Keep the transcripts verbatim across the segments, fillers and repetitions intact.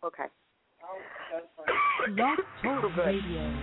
Okay. Blog Talk Radio.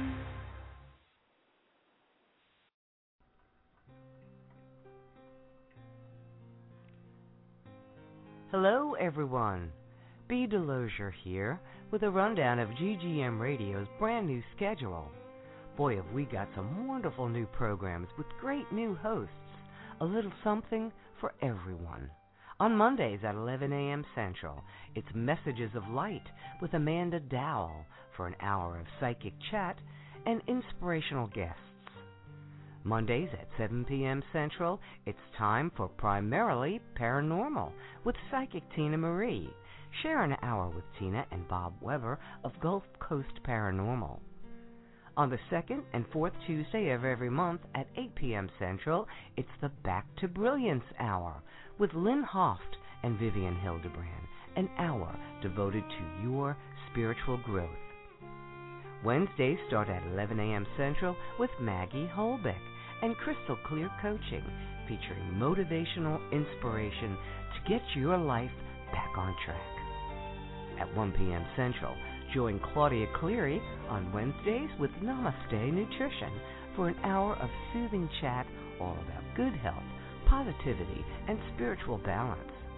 Hello, everyone. B. Delosier here with a rundown of G G M Radio's brand new schedule. Boy, have we got some wonderful new programs with great new hosts. A little something for everyone. On Mondays at eleven a.m. Central, it's Messages of Light with Amanda Dowell for an hour of psychic chat and inspirational guests. Mondays at seven p.m. Central, it's time for Primarily Paranormal with Psychic Tina Marie. Share an hour with Tina and Bob Weber of Gulf Coast Paranormal. On the second and fourth Tuesday of every month at eight p.m. Central, it's the Back to Brilliance Hour with Lynn Hoft and Vivian Hildebrand, an hour devoted to your spiritual growth. Wednesdays start at eleven a.m. Central with Maggie Holbeck and Crystal Clear Coaching, featuring motivational inspiration to get your life back on track. At one p.m. Central, join Claudia Cleary on Wednesdays with Namaste Nutrition for an hour of soothing chat all about good health, positivity, and spiritual balance.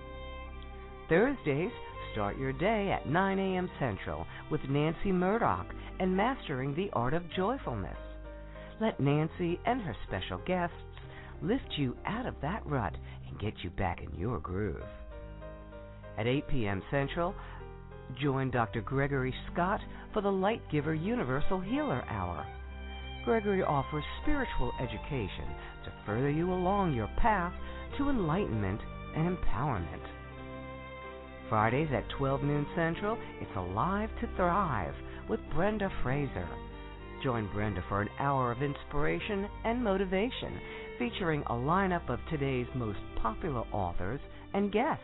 Thursdays, start your day at nine a.m. Central with Nancy Murdoch and Mastering the Art of Joyfulness. Let Nancy and her special guests lift you out of that rut and get you back in your groove. At eight p.m. Central, join Doctor Gregory Scott for the Light Giver Universal Healer Hour. Gregory offers spiritual education to further you along your path to enlightenment and empowerment. Fridays at twelve noon Central, it's Alive to Thrive with Brenda Fraser. Join Brenda for an hour of inspiration and motivation, featuring a lineup of today's most popular authors and guests.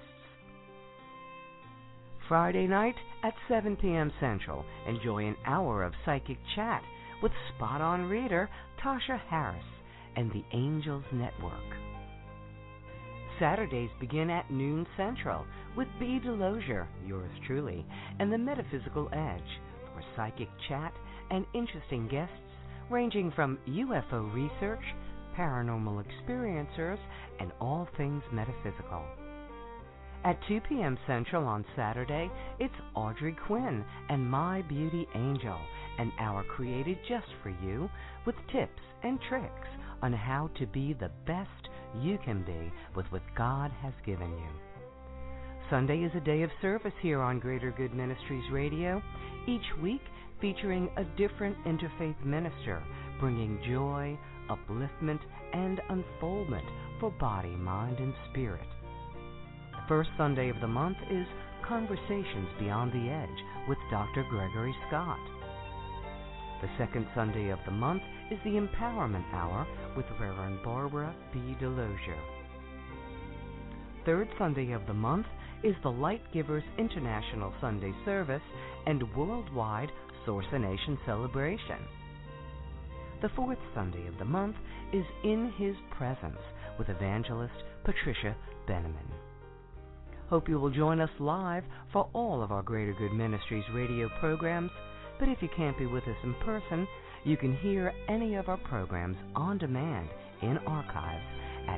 Friday night at seven p.m. Central, enjoy an hour of psychic chat with spot-on reader Tasha Harris and the Angels Network. Saturdays begin at noon Central with B. Delosier, yours truly, and the Metaphysical Edge for psychic chat and interesting guests ranging from U F O research, paranormal experiencers, and all things metaphysical. At two p.m. Central on Saturday, it's Audrey Quinn and My Beauty Angel, an hour created just for you with tips and tricks on how to be the best you can be with what God has given you. Sunday is a day of service here on Greater Good Ministries Radio, each week featuring a different interfaith minister, bringing joy, upliftment, and unfoldment for body, mind, and spirit. The first Sunday of the month is Conversations Beyond the Edge with Doctor Gregory Scott. The second Sunday of the month is the Empowerment Hour with Reverend Barbara B. Delosier. Third Sunday of the month is the Light Givers International Sunday Service and Worldwide Source-a-Nation Celebration. The fourth Sunday of the month is In His Presence with Evangelist Patricia Benneman. Hope you will join us live for all of our Greater Good Ministries radio programs, but if you can't be with us in person, you can hear any of our programs on demand in archives at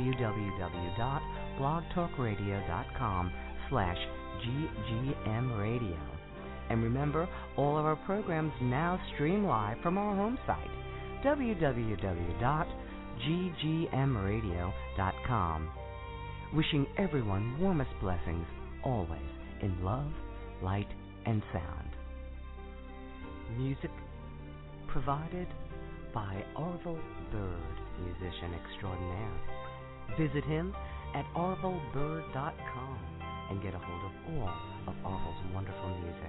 www.blogtalkradio.com slash ggmradio. And remember, all of our programs now stream live from our home site, w w w dot g g m radio dot com. Wishing everyone warmest blessings, always in love, light, and sound. Music provided by Arvel Bird, musician extraordinaire. Visit him at arvel bird dot com and get a hold of all of Arvel's wonderful music.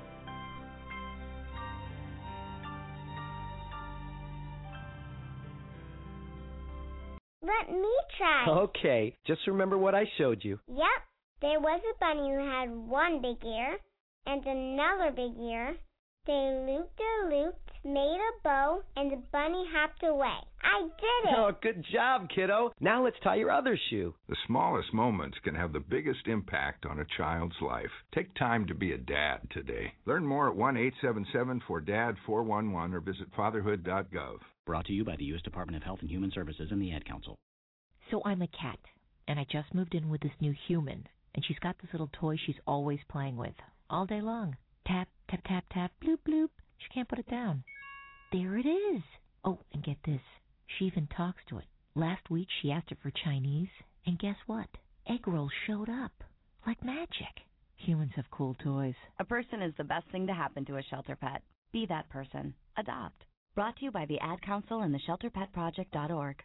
Let me try. Okay, just remember what I showed you. Yep, there was a bunny who had one big ear and another big ear. They looped-a-looped made a bow, and the bunny hopped away. I did it! Oh, good job, kiddo. Now let's tie your other shoe. The smallest moments can have the biggest impact on a child's life. Take time to be a dad today. Learn more at one eight seven seven four D A D four one one or visit fatherhood dot gov. Brought to you by the U S Department of Health and Human Services and the Ad Council. So I'm a cat, and I just moved in with this new human, and she's got this little toy she's always playing with, all day long. Tap, tap, tap, tap, bloop, bloop. She can't put it down. There it is. Oh, and get this. She even talks to it. Last week she asked it for Chinese, and guess what? Egg rolls showed up. Like magic. Humans have cool toys. A person is the best thing to happen to a shelter pet. Be that person. Adopt. Brought to you by the Ad Council and the shelter pet project dot org.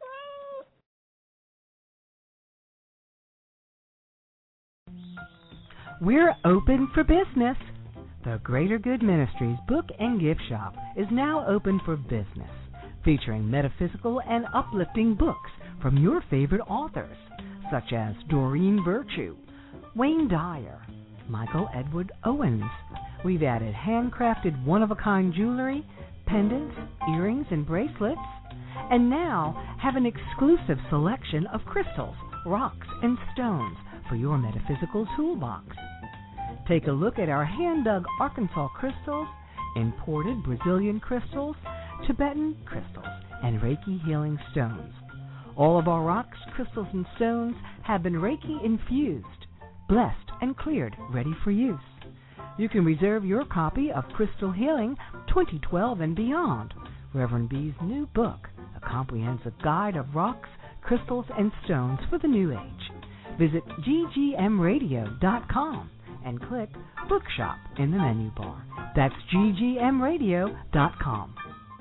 We're open for business. The Greater Good Ministries Book and Gift Shop is now open for business, featuring metaphysical and uplifting books from your favorite authors, such as Doreen Virtue, Wayne Dyer, Michael Edward Owens. We've added handcrafted one-of-a-kind jewelry, pendants, earrings, and bracelets, and now have an exclusive selection of crystals, rocks, and stones for your metaphysical toolbox. Take a look at our hand-dug Arkansas crystals, imported Brazilian crystals, Tibetan crystals, and Reiki healing stones. All of our rocks, crystals, and stones have been Reiki infused, blessed, and cleared, ready for use. You can reserve your copy of Crystal Healing twenty twelve and Beyond, Reverend B's new book, a comprehensive guide of rocks, crystals, and stones for the new age. Visit G G M radio dot com and click Bookshop in the menu bar. That's G G M radio dot com.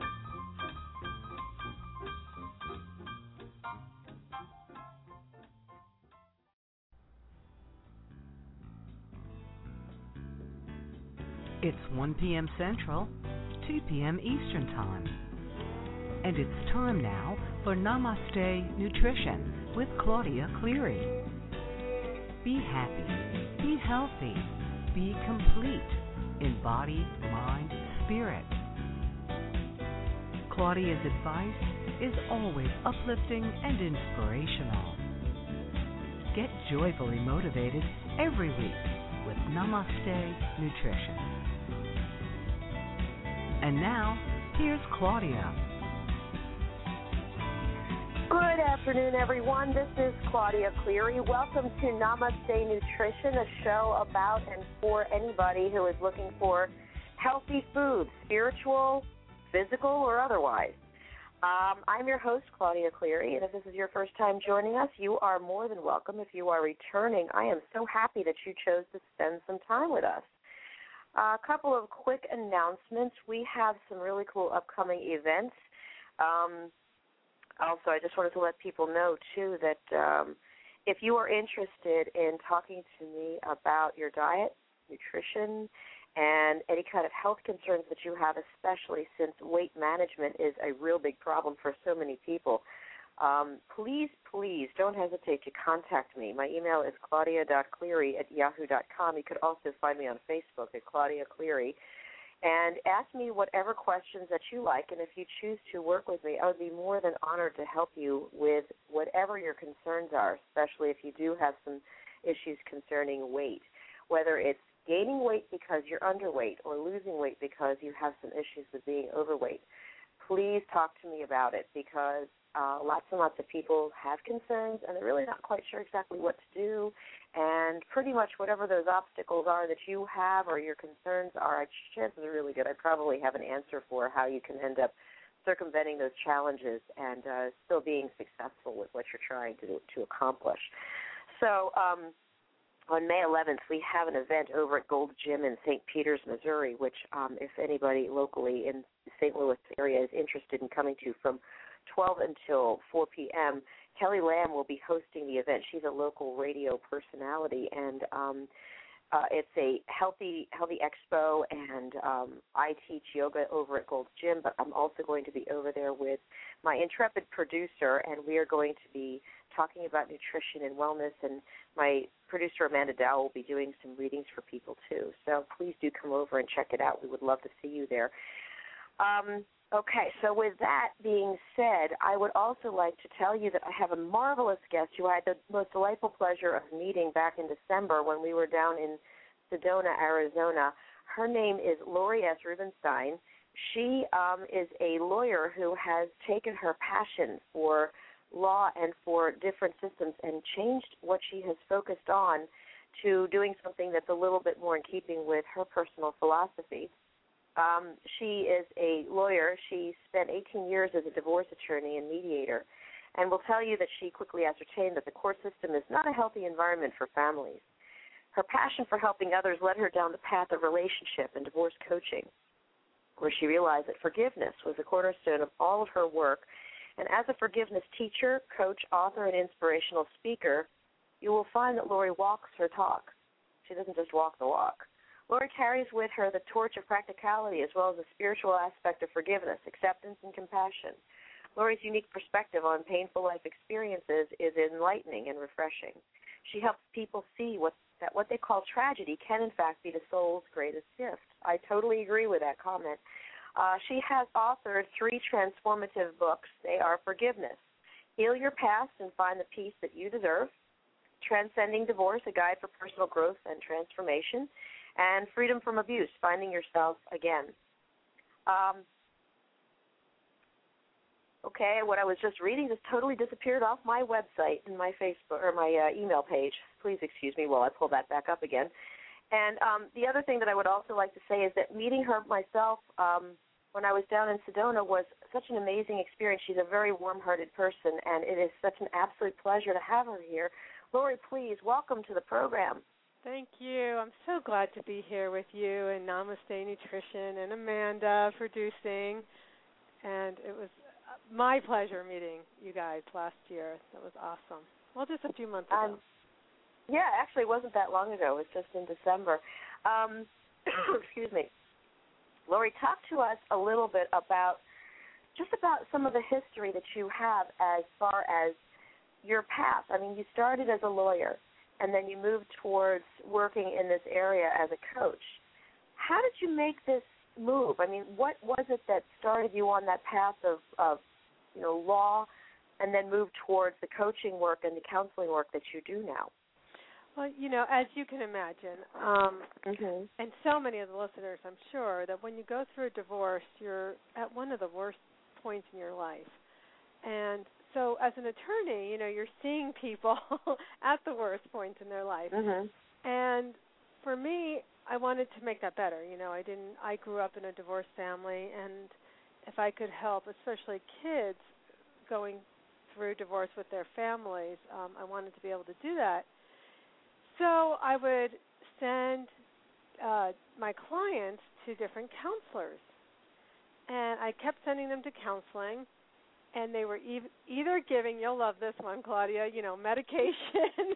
It's one p.m. Central, two p.m. Eastern Time. And it's time now for Namaste Nutrition with Claudia Cleary. Be happy, be healthy, be complete in body, mind, spirit. Claudia's advice is always uplifting and inspirational. Get joyfully motivated every week with Namaste Nutrition. And now, here's Claudia. Good afternoon, everyone. This is Claudia Cleary. Welcome to Namaste Nutrition, a show about and for anybody who is looking for healthy food, spiritual, physical, or otherwise. Um, I'm your host, Claudia Cleary, and if this is your first time joining us, you are more than welcome. If you are returning, I am so happy that you chose to spend some time with us. Uh, a couple of quick announcements. We have some really cool upcoming events. Um, also, I just wanted to let people know, too, that um, if you are interested in talking to me about your diet, nutrition, and any kind of health concerns that you have, especially since weight management is a real big problem for so many people, um, please, please don't hesitate to contact me. My email is claudia dot cleary at yahoo dot com. You could also find me on Facebook at Claudia Cleary. And ask me whatever questions that you like, and if you choose to work with me, I would be more than honored to help you with whatever your concerns are, especially if you do have some issues concerning weight, whether it's gaining weight because you're underweight or losing weight because you have some issues with being overweight. Please talk to me about it, because uh, lots and lots of people have concerns and they're really not quite sure exactly what to do. And pretty much whatever those obstacles are that you have or your concerns are, chances are really good I probably have an answer for how you can end up circumventing those challenges and uh, still being successful with what you're trying to to accomplish. So um, on May eleventh, we have an event over at Gold Gym in Saint Peters, Missouri, which um, if anybody locally in the Saint Louis area is interested in coming to, from twelve until four p.m., Kelly Lamb will be hosting the event. She's a local radio personality, and um, uh, it's a healthy healthy expo, and um, I teach yoga over at Gold's Gym, but I'm also going to be over there with my intrepid producer, and we are going to be talking about nutrition and wellness, and my producer, Amanda Dow, will be doing some readings for people, too. So please do come over and check it out. We would love to see you there. Um, okay, so with that being said, I would also like to tell you that I have a marvelous guest who I had the most delightful pleasure of meeting back in December when we were down in Sedona, Arizona. Her name is Lori S. Rubenstein. She um, is a lawyer who has taken her passion for law and for different systems and changed what she has focused on to doing something that's a little bit more in keeping with her personal philosophy. Um, she is a lawyer. She spent eighteen years as a divorce attorney and mediator, and will tell you that she quickly ascertained that the court system is not a healthy environment for families. Her passion for helping others led her down the path of relationship and divorce coaching, where she realized that forgiveness was the cornerstone of all of her work. And as a forgiveness teacher, coach, author, and inspirational speaker, you will find that Lori walks her talk. She doesn't just walk the walk. Lori carries with her the torch of practicality as well as the spiritual aspect of forgiveness, acceptance, and compassion. Lori's unique perspective on painful life experiences is enlightening and refreshing. She helps people see what that what they call tragedy can, in fact, be the soul's greatest gift. I totally agree with that comment. Uh, she has authored three transformative books. They are Forgiveness, Heal Your Past and Find the Peace That You Deserve, Transcending Divorce, A Guide for Personal Growth and Transformation, and Freedom from Abuse, Finding Yourself Again. Um, okay, what I was just reading just totally disappeared off my website and my Facebook or my uh, email page. Please excuse me while I pull that back up again. And um, the other thing that I would also like to say is that meeting her myself um, when I was down in Sedona was such an amazing experience. She's a very warm-hearted person, and it is such an absolute pleasure to have her here. Lori, please, welcome to the program. Thank you. I'm so glad to be here with you and Namaste Nutrition and Amanda producing. And it was my pleasure meeting you guys last year. That was awesome. Well, just a few months ago. Um, yeah, actually, it wasn't that long ago. It was just in December. Um, excuse me. Lori, talk to us a little bit about just about some of the history that you have as far as your path. I mean, you started as a lawyer, and then you moved towards working in this area as a coach. How did you make this move? I mean, what was it that started you on that path of, of you know, law and then moved towards the coaching work and the counseling work that you do now? Well, you know, as you can imagine, um, mm-hmm. and so many of the listeners, I'm sure, that when you go through a divorce, you're at one of the worst points in your life. And so as an attorney, you know, you're seeing people at the worst points in their life. Mm-hmm. And for me, I wanted to make that better. You know, I didn't. I grew up in a divorced family, and if I could help, especially kids going through divorce with their families, um, I wanted to be able to do that. So I would send uh, my clients to different counselors, and I kept sending them to counseling, and they were e- either giving, you'll love this one, Claudia, you know, medication,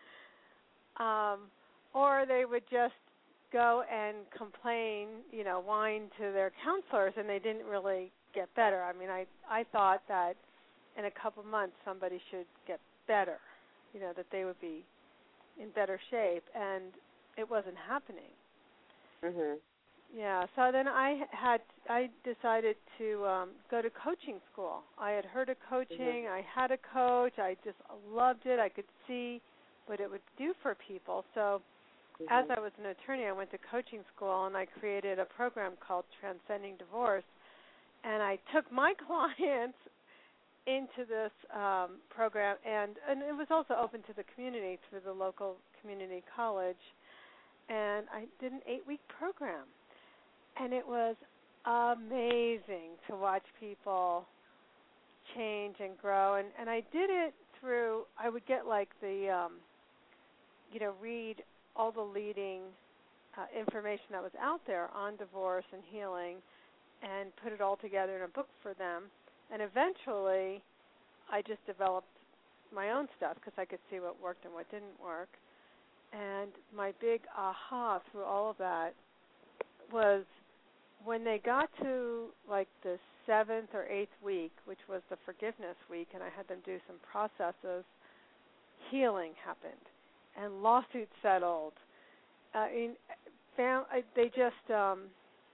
um, or they would just go and complain, you know, whine to their counselors, and they didn't really get better. I mean, I, I thought that in a couple months somebody should get better, you know, that they would be in better shape, and it wasn't happening. Mhm. Yeah, so then I had I decided to um, go to coaching school. I had heard of coaching. Mm-hmm. I had a coach. I just loved it. I could see what it would do for people. So mm-hmm. as I was an attorney, I went to coaching school, and I created a program called Transcending Divorce, and I took my clients into this um, program, and, and it was also open to the community through the local community college, and I did an eight-week program, and it was amazing to watch people change and grow, and, and I did it through, I would get like the, um, you know, read all the leading uh, information that was out there on divorce and healing and put it all together in a book for them. And eventually, I just developed my own stuff because I could see what worked and what didn't work. And my big aha through all of that was when they got to like the seventh or eighth week, which was the forgiveness week, and I had them do some processes, healing happened, and lawsuits settled. I mean, fam- they just, um,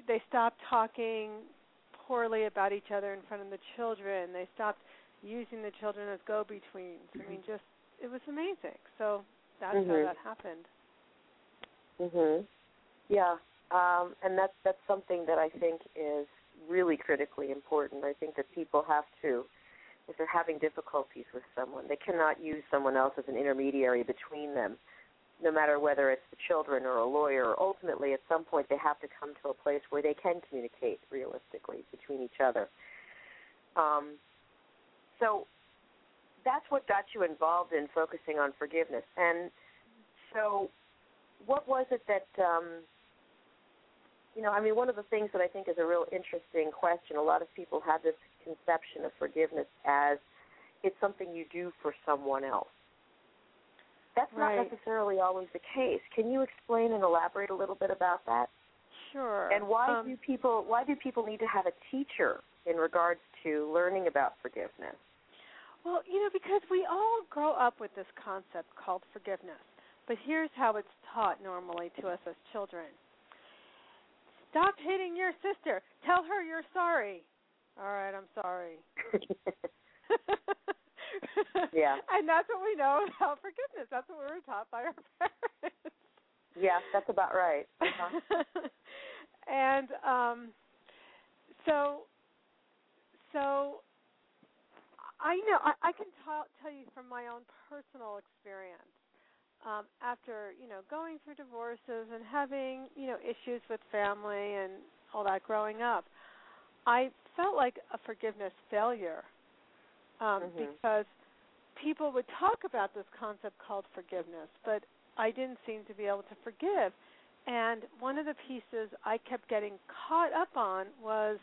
they stopped talking poorly about each other in front of the children. They stopped using the children as go-betweens. I mean, just it was amazing. So that's mm-hmm. how that happened. Mhm. Yeah, um, and that's that's something that I think is really critically important. I think that people have to, if they're having difficulties with someone, they cannot use someone else as an intermediary between them, no matter whether it's the children or a lawyer. Ultimately, at some point, they have to come to a place where they can communicate realistically between each other. Um, so that's what got you involved in focusing on forgiveness. And so what was it that, um, you know, I mean, one of the things that I think is a real interesting question, a lot of people have this conception of forgiveness as it's something you do for someone else. That's right. not necessarily always the case. Can you explain and elaborate a little bit about that? Sure. And why um, do people why do people need to have a teacher in regards to learning about forgiveness? Well, you know, because we all grow up with this concept called forgiveness. But here's how it's taught normally to us as children. Stop hitting your sister. Tell her you're sorry. All right, I'm sorry. Yeah. And that's what we know about forgiveness. That's what we were taught by our parents. Yes, that's about right. Uh-huh. And um, so, so I know I, I can t- tell you from my own personal experience. Um, after, you know, going through divorces and having, you know, issues with family and all that growing up, I felt like a forgiveness failure um, mm-hmm. because people would talk about this concept called forgiveness, but I didn't seem to be able to forgive. And one of the pieces I kept getting caught up on was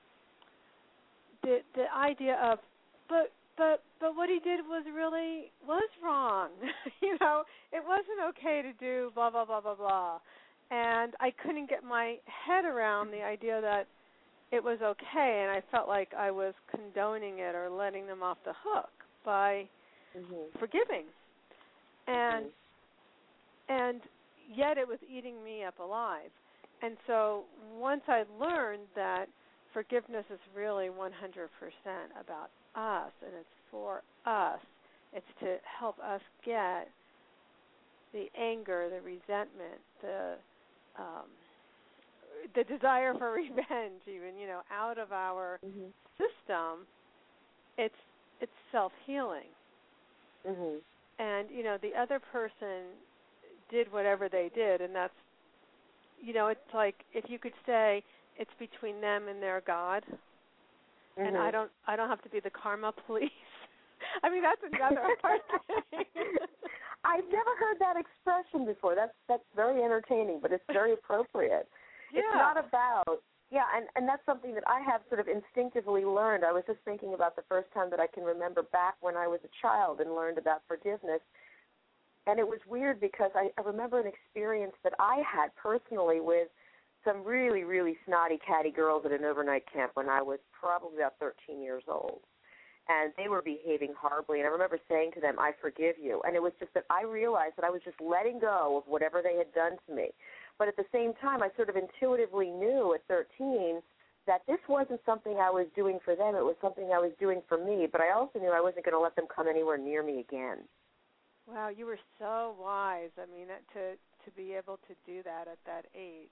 the the idea of, but But but what he did was really was wrong. You know, it wasn't okay to do blah, blah, blah, blah, blah. And I couldn't get my head around the idea that it was okay, and I felt like I was condoning it or letting them off the hook by mm-hmm. forgiving. And mm-hmm. and yet it was eating me up alive. And so once I learned that forgiveness is really one hundred percent about us, and it's for us. It's to help us get the anger, the resentment, the um, the desire for revenge, even, you know, out of our mm-hmm. system. It's it's self-healing. Mm-hmm. And, you know, the other person did whatever they did, and that's, you know, it's like if you could say it's between them and their God. Mm-hmm. And I don't I don't have to be the karma police. I mean, that's another hard thing. I've never heard that expression before. That's that's very entertaining, but it's very appropriate. Yeah. It's not about, yeah, and, and that's something that I have sort of instinctively learned. I was just thinking about the first time that I can remember back when I was a child and learned about forgiveness. And it was weird because I, I remember an experience that I had personally with some really, really snotty, catty girls at an overnight camp when I was probably about thirteen years old. And they were behaving horribly. And I remember saying to them, I forgive you. And it was just that I realized that I was just letting go of whatever they had done to me. But at the same time, I sort of intuitively knew at thirteen that this wasn't something I was doing for them. It was something I was doing for me. But I also knew I wasn't going to let them come anywhere near me again. Wow, you were so wise. I mean, to to be able to do that at that age.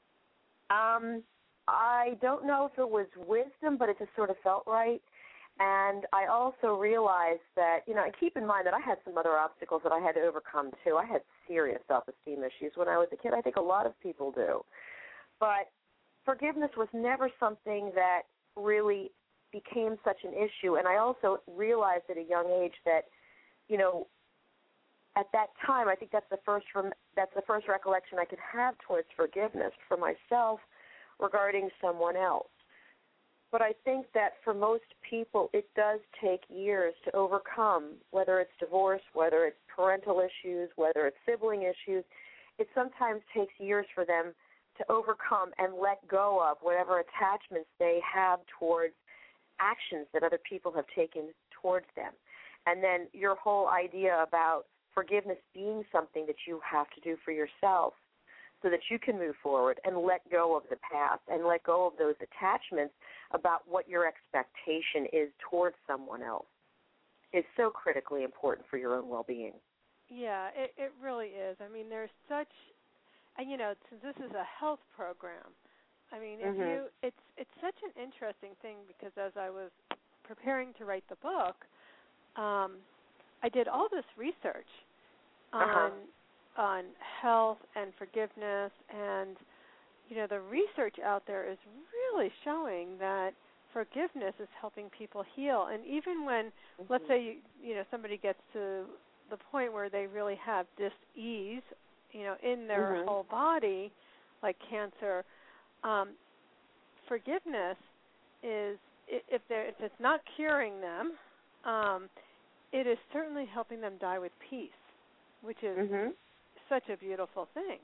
Um, I don't know if it was wisdom, but it just sort of felt right. And I also realized that, you know, and keep in mind that I had some other obstacles that I had to overcome, too. I had serious self-esteem issues when I was a kid. I think a lot of people do. But forgiveness was never something that really became such an issue. And I also realized at a young age that, you know, at that time, I think that's the first from that's the first recollection I could have towards forgiveness for myself regarding someone else. But I think that for most people, it does take years to overcome, whether it's divorce, whether it's parental issues, whether it's sibling issues. It sometimes takes years for them to overcome and let go of whatever attachments they have towards actions that other people have taken towards them. And then your whole idea about forgiveness being something that you have to do for yourself. so that you can move forward and let go of the past and let go of those attachments about what your expectation is towards someone else is so critically important for your own well-being. Yeah, it, it really is. I mean, there's such, and you know, since this is a health program, I mean, if mm-hmm. you, it's it's such an interesting thing because as I was preparing to write the book, um, I did all this research on uh-huh. on health and forgiveness, and you know, the research out there is really showing that forgiveness is helping people heal. And even when, mm-hmm. let's say, you, you know, somebody gets to the point where they really have dis-ease, you know, in their mm-hmm. whole body, like cancer, um, forgiveness is, if they're, if it's not curing them, um, it is certainly helping them die with peace, which is mm-hmm. such a beautiful thing.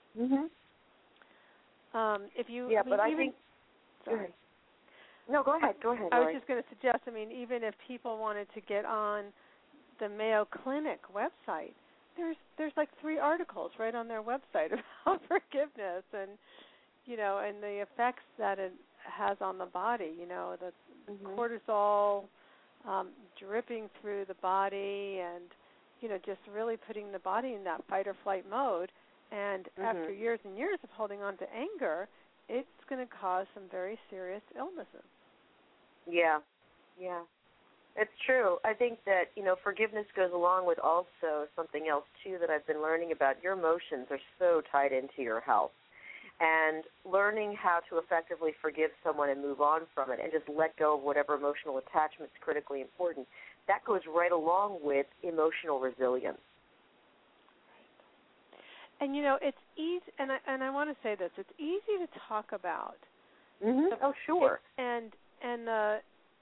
Mm-hmm. Um, if you, yeah, I mean, but I even, think. Sorry. No, go ahead. Go ahead. I was Lori. just going to suggest. I mean, even if people wanted to get on the Mayo Clinic website, there's there's like three articles right on their website about forgiveness and you know and the effects that it has on the body. You know, the mm-hmm. cortisol um, dripping through the body, and you know just really putting the body in that fight or flight mode. And mm-hmm. after years and years of holding on to anger, it's going to cause some very serious illnesses. Yeah, yeah. It's true. I think that, you know, forgiveness goes along with also something else, too, that I've been learning about. Your emotions are so tied into your health. And learning how to effectively forgive someone and move on from it and just let go of whatever emotional attachment is critically important, that goes right along with emotional resilience. And, you know, it's easy, and I, and I want to say this, it's easy to talk about. Mm-hmm. Oh, sure. And, and, uh,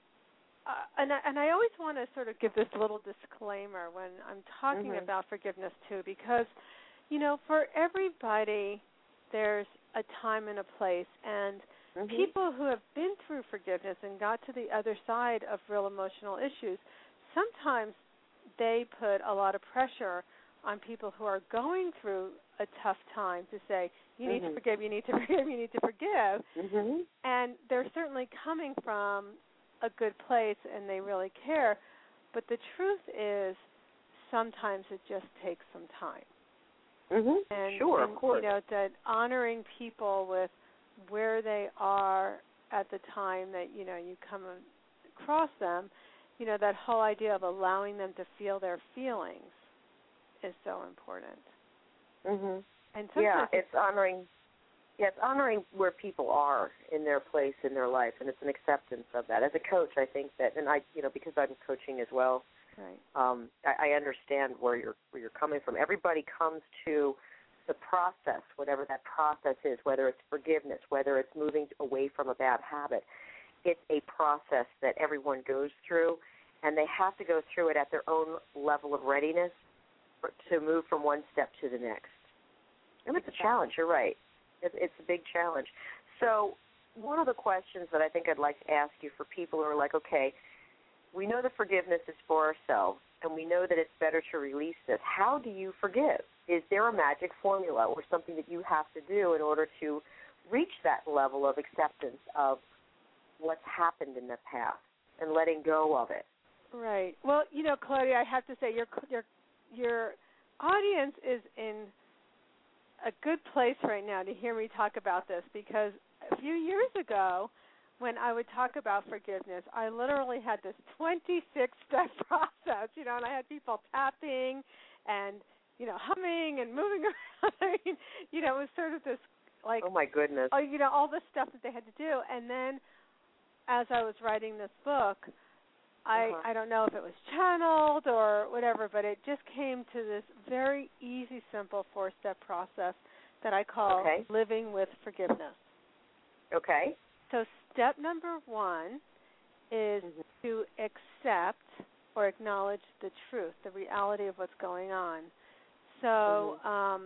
uh, and, I, and I always want to sort of give this little disclaimer when I'm talking mm-hmm. about forgiveness, too, because, you know, for everybody, there's a time and a place. And mm-hmm. people who have been through forgiveness and got to the other side of real emotional issues, sometimes they put a lot of pressure on people who are going through a tough time to say, you need mm-hmm. to forgive, you need to forgive, you need to forgive. Mm-hmm. And they're certainly coming from a good place and they really care. But the truth is sometimes it just takes some time. Mm-hmm. And, sure, and, of course. You know, that honoring people with where they are at the time that, you know, you come across them, you know, that whole idea of allowing them to feel their feelings is so important. Mhm. And yeah, it's honoring. Yeah, it's honoring where people are in their place in their life, and it's an acceptance of that. As a coach, I think that, and I, you know, because I'm coaching as well, right. um, I, I understand where you're where you're coming from. Everybody comes to the process, whatever that process is, whether it's forgiveness, whether it's moving away from a bad habit. It's a process that everyone goes through, and they have to go through it at their own level of readiness to move from one step to the next. And it's a challenge, you're right. It's, it's a big challenge. So one of the questions that I think I'd like to ask you for people who are like, okay, we know that forgiveness is for ourselves, and we know that it's better to release this. How do you forgive? Is there a magic formula or something that you have to do in order to reach that level of acceptance of what's happened in the past and letting go of it? Right. Well, you know, Claudia, I have to say your your your audience is in a good place right now to hear me talk about this, because a few years ago when I would talk about forgiveness, I literally had this twenty-six step process, you know, and I had people tapping and, you know, humming and moving around. I mean, you know, it was sort of this like, oh my goodness, oh, you know, all this stuff that they had to do. And then as I was writing this book, I, uh-huh. I don't know if it was channeled or whatever, but it just came to this very easy, simple four-step process that I call okay. living with forgiveness. Okay. So step number one is mm-hmm. to accept or acknowledge the truth, the reality of what's going on. So mm-hmm. um,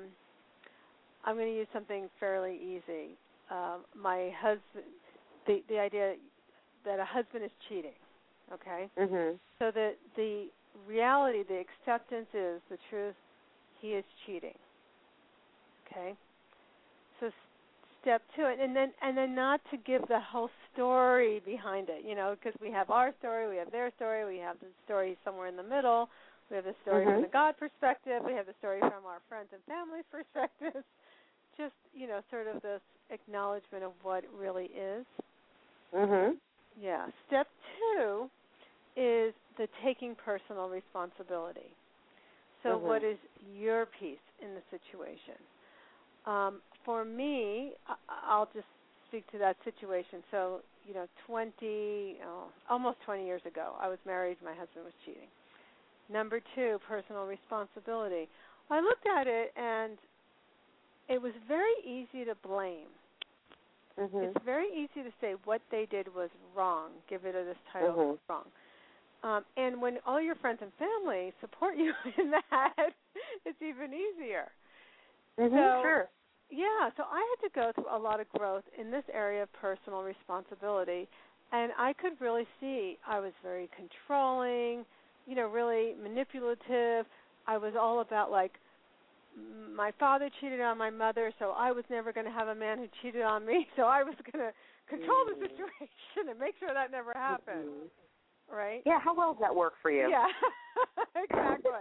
I'm going to use something fairly easy. Um, my husband, the, the idea that a husband is cheating. Okay? Mm-hmm. So the the reality, the acceptance is the truth, he is cheating. Okay? so step two, and then and then not to give the whole story behind it, you know, because we have our story, we have their story, we have the story somewhere in the middle, we have the story mm-hmm. from the God perspective, we have the story from our friends and family's perspective. Just, you know, sort of this acknowledgement of what it really is. Mhm. Yeah. Step two is the taking personal responsibility. So mm-hmm. what is your piece in the situation? Um, for me, I'll just speak to that situation. So, you know, twenty, oh, almost twenty years ago, I was married, my husband was cheating. Number two, personal responsibility. I looked at it, and it was very easy to blame. Mm-hmm. It's very easy to say what they did was wrong, give it this title, mm-hmm. wrong. Um, and when all your friends and family support you in that, it's even easier. Mm-hmm, so, sure. Yeah, so I had to go through a lot of growth in this area of personal responsibility, and I could really see I was very controlling, you know, really manipulative. I was all about, like, my father cheated on my mother, so I was never going to have a man who cheated on me, so I was going to control the situation and make sure that never happened. Mm-hmm. Right? Yeah, how well does that work for you? Yeah, exactly.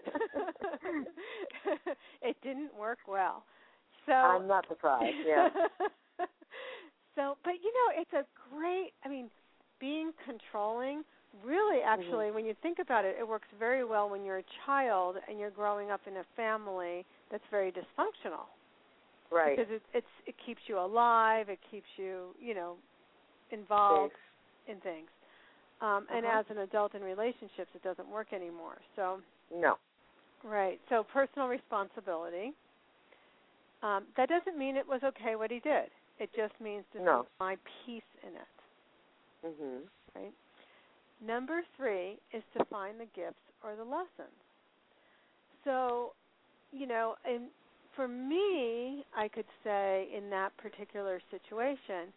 It didn't work well. So I'm not surprised, yeah. So, but, you know, it's a great, I mean, being controlling, really, actually, mm-hmm. when you think about it, it works very well when you're a child and you're growing up in a family that's very dysfunctional. Right. Because it, it's, it keeps you alive, it keeps you, you know, involved Safe. in things. Um, and uh-huh. as an adult in relationships, it doesn't work anymore. So no. Right. So personal responsibility. Um, that doesn't mean it was okay what he did. It just means this no. is my piece in it. Mhm. Right. Number three is to find the gifts or the lessons. So, you know, and for me, I could say in that particular situation,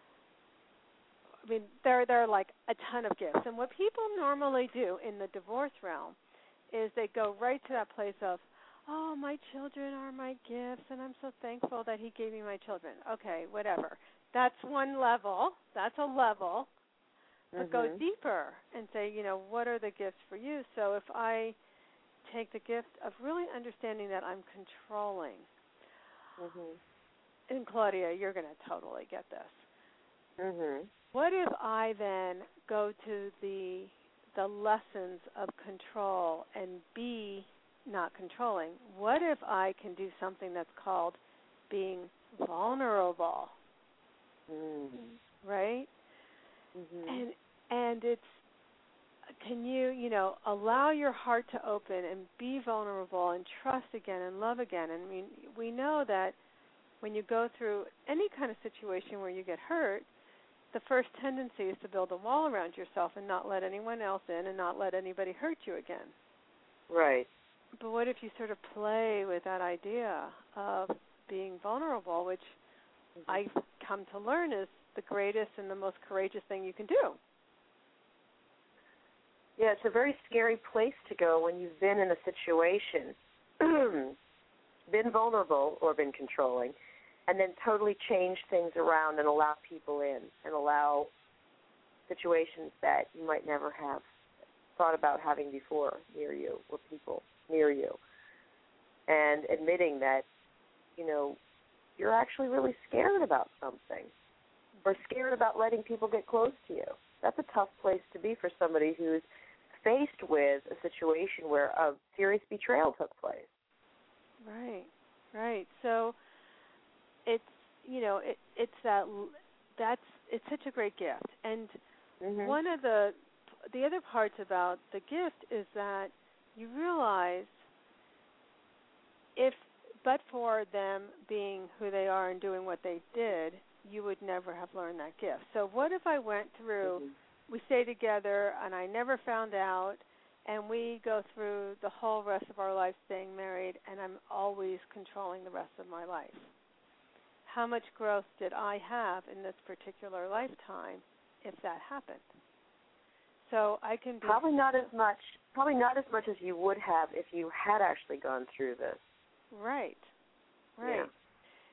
I mean, there, there are like a ton of gifts. And what people normally do in the divorce realm is they go right to that place of, oh, my children are my gifts, and I'm so thankful that he gave me my children. Okay, whatever. That's one level. That's a level. But mm-hmm. go deeper and say, you know, what are the gifts for you? So if I take the gift of really understanding that I'm controlling, mm-hmm. and Claudia, you're going to totally get this. Mm-hmm. What if I then go to the the lessons of control and be not controlling? What if I can do something that's called being vulnerable? Mm. Right? Mm-hmm. And and it's, can you, you know, allow your heart to open and be vulnerable and trust again and love again? And I mean, we know that when you go through any kind of situation where you get hurt, the first tendency is to build a wall around yourself and not let anyone else in and not let anybody hurt you again. Right. But what if you sort of play with that idea of being vulnerable, which mm-hmm. I've come to learn is the greatest and the most courageous thing you can do. Yeah, it's a very scary place to go when you've been in a situation, been vulnerable or been controlling, and then totally change things around and allow people in and allow situations that you might never have thought about having before near you or people near you. And admitting that, you know, you're actually really scared about something or scared about letting people get close to you. That's a tough place to be for somebody who's faced with a situation where a serious betrayal took place. Right, right. So it's, you know, it, it's that, that's, it's such a great gift. And mm-hmm. one of the, the other parts about the gift is that you realize if, but for them being who they are and doing what they did, you would never have learned that gift. So what if I went through, mm-hmm. we stay together and I never found out, and we go through the whole rest of our life staying married, and I'm always controlling the rest of my life? How much growth did I have in this particular lifetime if that happened? So I can be probably not as much. Probably not as much as you would have if you had actually gone through this. Right. Right. Yeah.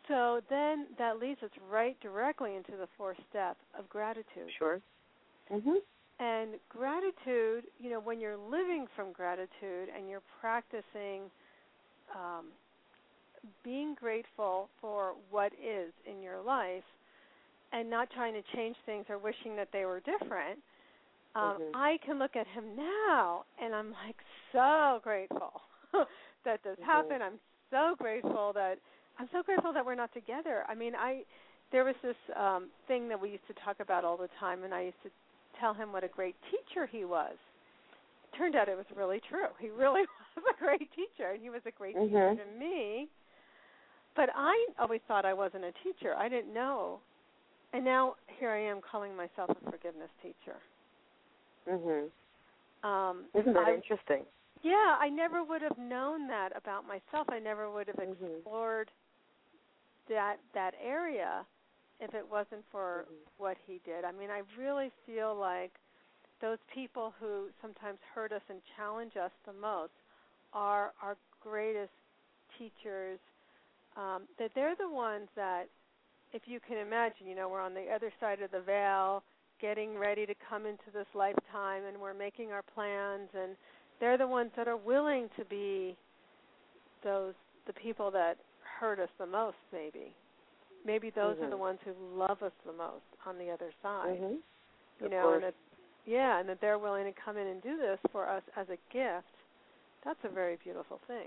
So then that leads us right directly into the fourth step of gratitude. Sure. Mhm. And gratitude, you know, when you're living from gratitude and you're practicing um, being grateful for what is in your life and not trying to change things or wishing that they were different, um, mm-hmm. I can look at him now and I'm like so grateful that this mm-hmm. happened. I'm so grateful that I'm so grateful that we're not together. I mean, I there was this um, thing that we used to talk about all the time, and I used to tell him what a great teacher he was. It turned out it was really true. He really was a great teacher, and he was a great mm-hmm. teacher to me. But I always thought I wasn't a teacher. I didn't know. And now here I am calling myself a forgiveness teacher. Mhm. Um, Isn't that I, interesting? Yeah, I never would have known that about myself. I never would have mm-hmm. explored that that area if it wasn't for mm-hmm. what he did. I mean, I really feel like those people who sometimes hurt us and challenge us the most are our greatest teachers. Um, that they're the ones that, if you can imagine, you know, we're on the other side of the veil, getting ready to come into this lifetime, and we're making our plans, and they're the ones that are willing to be those the people that hurt us the most, maybe. Maybe those mm-hmm. are the ones who love us the most on the other side. Mm-hmm. You of know, course. and that, yeah, and that they're willing to come in and do this for us as a gift. That's a very beautiful thing.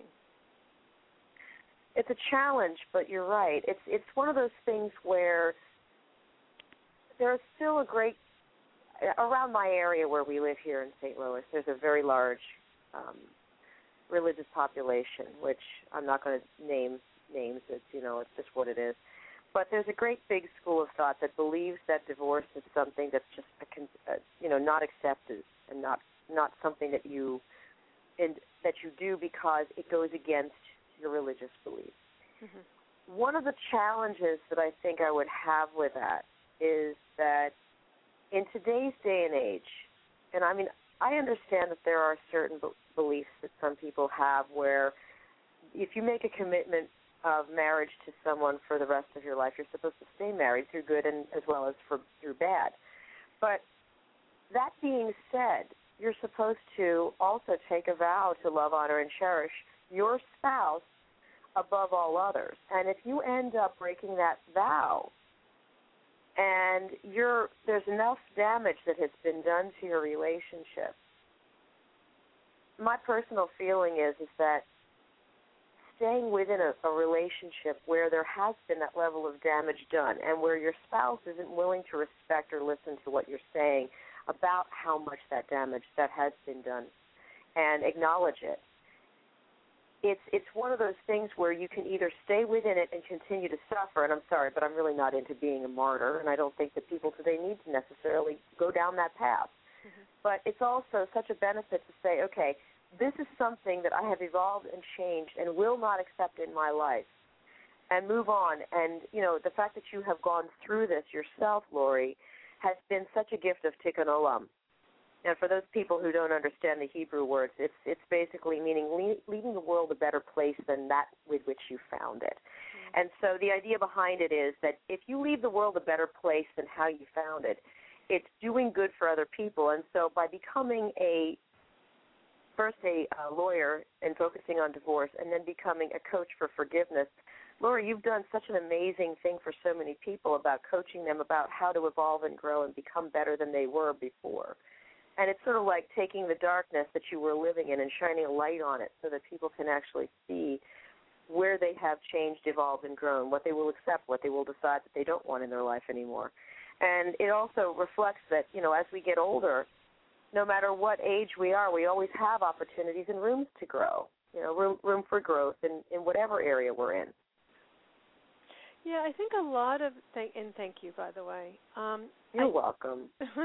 It's a challenge, but you're right. It's it's one of those things where there's still a great around my area where we live here in Saint Louis. There's a very large um, religious population, which I'm not going to name names. It's you know it's just what it is. But there's a great big school of thought that believes that divorce is something that's just a, a, you know not accepted and not not something that you and that you do because it goes against your religious beliefs. Mm-hmm. One of the challenges that I think I would have with that is that in today's day and age, and I mean, I understand that there are certain be- beliefs that some people have where if you make a commitment of marriage to someone for the rest of your life, you're supposed to stay married through good and as well as for through bad. But that being said, you're supposed to also take a vow to love, honor, and cherish your spouse above all others. And if you end up breaking that vow and you're, there's enough damage that has been done to your relationship, my personal feeling is, is that staying within a, a relationship where there has been that level of damage done and where your spouse isn't willing to respect or listen to what you're saying about how much that damage that has been done and acknowledge it, It's it's one of those things where you can either stay within it and continue to suffer, and I'm sorry, but I'm really not into being a martyr, and I don't think that people today need to necessarily go down that path. Mm-hmm. But it's also such a benefit to say, okay, this is something that I have evolved and changed and will not accept in my life, and move on. And, you know, the fact that you have gone through this yourself, Lori, has been such a gift of tikkun olam. And for those people who don't understand the Hebrew words, it's it's basically meaning le- leaving the world a better place than that with which you found it. Mm-hmm. And so the idea behind it is that if you leave the world a better place than how you found it, it's doing good for other people. And so by becoming a first a uh, lawyer and focusing on divorce, and then becoming a coach for forgiveness, Laura, you've done such an amazing thing for so many people about coaching them about how to evolve and grow and become better than they were before. And it's sort of like taking the darkness that you were living in and shining a light on it so that people can actually see where they have changed, evolved, and grown, what they will accept, what they will decide that they don't want in their life anymore. And it also reflects that, you know, as we get older, no matter what age we are, we always have opportunities and rooms to grow, you know, room, room for growth in, in whatever area we're in. Yeah, I think a lot of, th- and thank you, by the way. Um, You're I, welcome.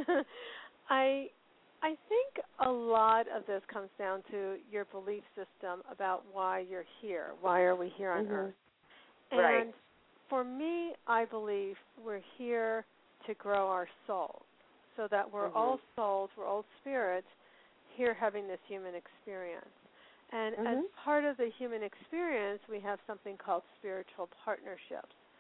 I I think a lot of this comes down to your belief system about why you're here. Why are we here on mm-hmm. Earth? Right. And for me, I believe we're here to grow our souls, so that we're mm-hmm. all souls, we're all spirits here having this human experience. And mm-hmm. as part of the human experience, we have something called spiritual partnerships.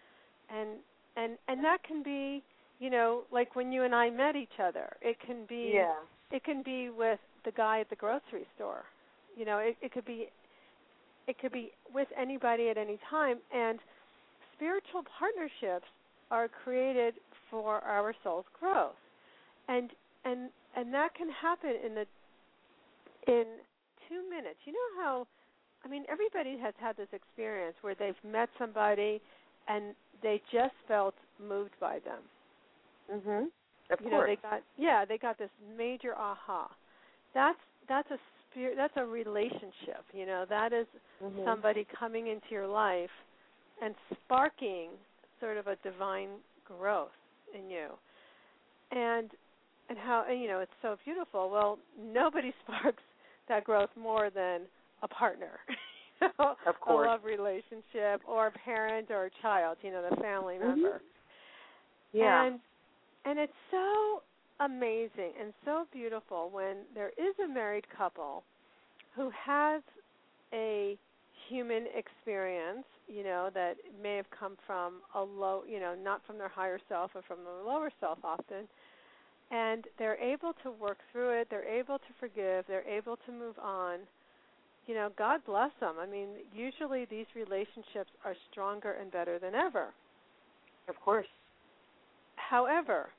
and and and that can be, you know, like when you and I met each other. It can be yeah. it can be with the guy at the grocery store. You know, it, it could be it could be with anybody at any time. And spiritual partnerships are created for our soul's growth, and and and that can happen in the in two minutes. You know how, I mean, everybody has had this experience where they've met somebody and they just felt moved by them. Mhm. Of you course. know, they got yeah, they got this major aha. That's that's a spirit. That's a relationship. You know, that is mm-hmm. somebody coming into your life and sparking sort of a divine growth in you. And and how and, you know, it's so beautiful. Well, nobody sparks that growth more than a partner. you know, of course. A love relationship, or a parent, or a child. You know, the family mm-hmm. member. Yeah. And and it's so amazing and so beautiful when there is a married couple who has a human experience, you know, that may have come from a low, you know, not from their higher self or from their lower self often, and they're able to work through it, they're able to forgive, they're able to move on. You know, God bless them. I mean, usually these relationships are stronger and better than ever. Of course. However,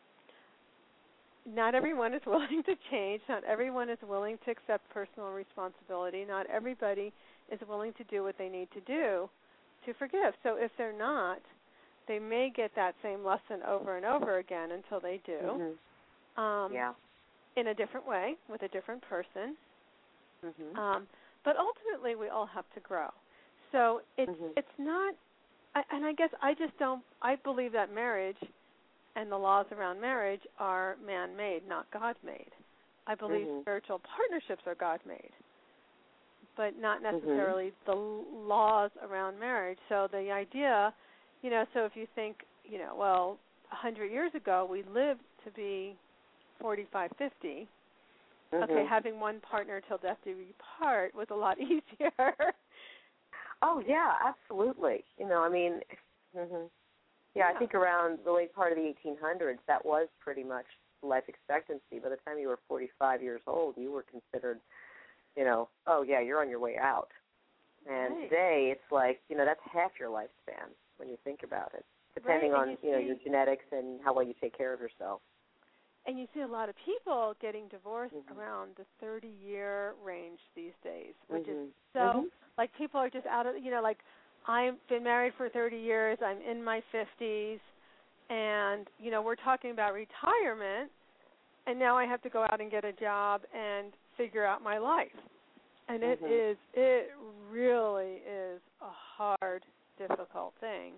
not everyone is willing to change. Not everyone is willing to accept personal responsibility. Not everybody is willing to do what they need to do to forgive. So if they're not, they may get that same lesson over and over again until they do. Mm-hmm. Um, yeah. In a different way, with a different person. Mm-hmm. Um, but ultimately, we all have to grow. So it's mm-hmm. it's not, I, and I guess I just don't, I believe that marriage and the laws around marriage are man-made, not God-made. I believe mm-hmm. spiritual partnerships are God-made, but not necessarily mm-hmm. the laws around marriage. So the idea, you know, so if you think, you know, well, a hundred years ago we lived to be forty-five, fifty. Mm-hmm. Okay, having one partner till death do we part was a lot easier. Oh yeah, absolutely. You know, I mean, mm-hmm. yeah, yeah, I think around the late part of the eighteen hundreds, that was pretty much life expectancy. By the time you were forty-five years old, you were considered, you know, oh yeah, you're on your way out. And right. today, it's like, you know, that's half your lifespan when you think about it, depending right. on, you, you know, see, your genetics and how well you take care of yourself. And you see a lot of people getting divorced mm-hmm. around the thirty-year range these days, which mm-hmm. is so, mm-hmm. like, people are just out of, you know, like, I've been married for thirty years, I'm in my fifties, and, you know, we're talking about retirement, and now I have to go out and get a job and figure out my life. And it mm-hmm. is, it really is a hard, difficult thing.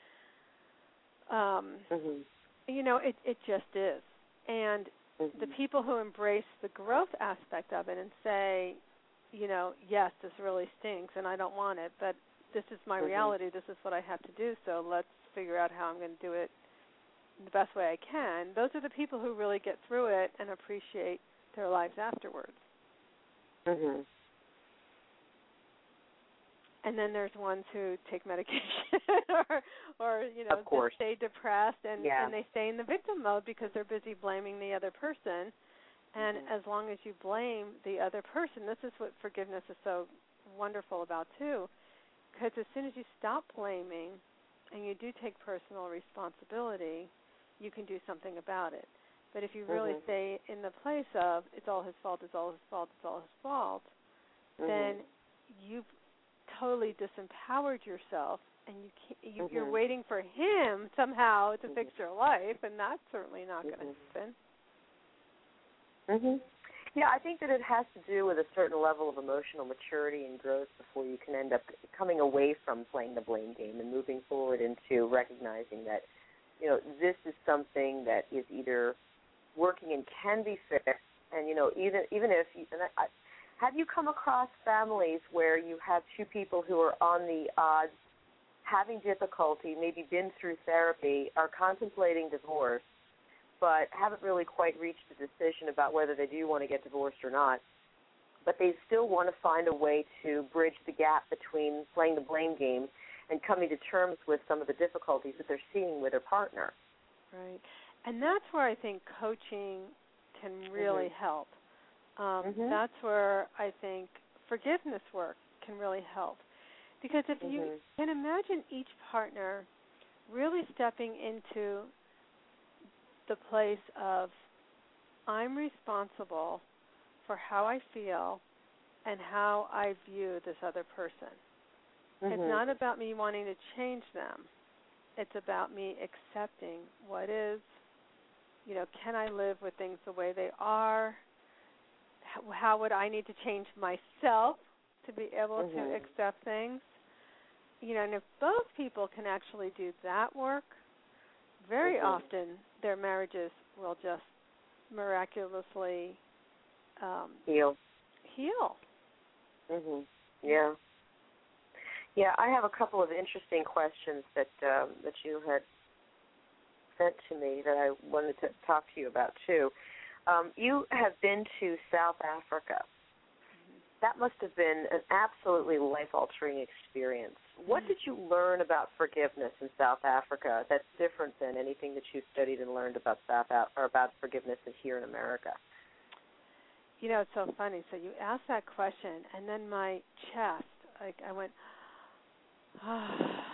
Um, mm-hmm. You know, it, it just is. And mm-hmm. the people who embrace the growth aspect of it and say, you know, yes, this really stinks and I don't want it, but this is my mm-hmm. reality, this is what I have to do, so let's figure out how I'm going to do it the best way I can. Those are the people who really get through it and appreciate their lives afterwards. Mm-hmm. And then there's ones who take medication or, or, you know, just stay depressed and, yeah. and they stay in the victim mode because they're busy blaming the other person. And mm-hmm. as long as you blame the other person, this is what forgiveness is so wonderful about, too, because as soon as you stop blaming and you do take personal responsibility, you can do something about it. But if you really mm-hmm. stay in the place of it's all his fault, it's all his fault, it's all his fault, mm-hmm. then you've totally disempowered yourself, and you can't, you, mm-hmm. you're waiting for him somehow to mm-hmm. fix your life, and that's certainly not mm-hmm. going to happen. Mhm. Yeah, I think that it has to do with a certain level of emotional maturity and growth before you can end up coming away from playing the blame game and moving forward into recognizing that, you know, this is something that is either working and can be fixed, and, you know, even even if you, and I, have you come across families where you have two people who are on the odds, having difficulty, maybe been through therapy, are contemplating divorce, but haven't really quite reached a decision about whether they do want to get divorced or not, but they still want to find a way to bridge the gap between playing the blame game and coming to terms with some of the difficulties that they're seeing with their partner. Right. And that's where I think coaching can really mm-hmm. help. Um, mm-hmm. That's where I think forgiveness work can really help. Because if mm-hmm. you can imagine each partner really stepping into the place of, I'm responsible for how I feel and how I view this other person. Mm-hmm. It's not about me wanting to change them. It's about me accepting what is. You know, can I live with things the way they are? How, how would I need to change myself to be able mm-hmm. to accept things? You know, and if both people can actually do that work, very mm-hmm. often their marriages will just miraculously um, heal. Heal. Mhm. Yeah. Yeah, I have a couple of interesting questions that um, that you had sent to me that I wanted to talk to you about too. Um, you have been to South Africa. Mm-hmm. That must have been an absolutely life-altering experience. Mm-hmm. What did you learn about forgiveness in South Africa that's different than anything that you studied and learned about South Af- or about forgiveness here in America? You know, it's so funny. So you asked that question, and then my chest, like I went, oh.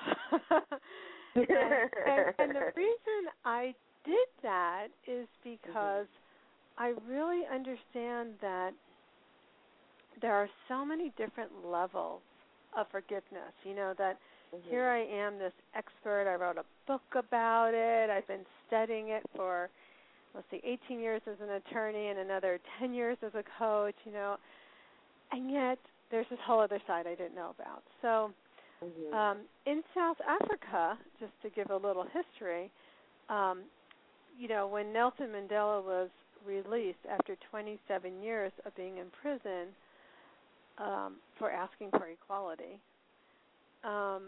and, and, and the reason I did that is because mm-hmm. I really understand that there are so many different levels of forgiveness. You know, that mm-hmm. here I am, this expert. I wrote a book about it. I've been studying it for, let's see, eighteen years as an attorney and another ten years as a coach, you know. And yet there's this whole other side I didn't know about. So mm-hmm. um, in South Africa, just to give a little history, um, you know, when Nelson Mandela was released after twenty-seven years of being in prison um, for asking for equality, um,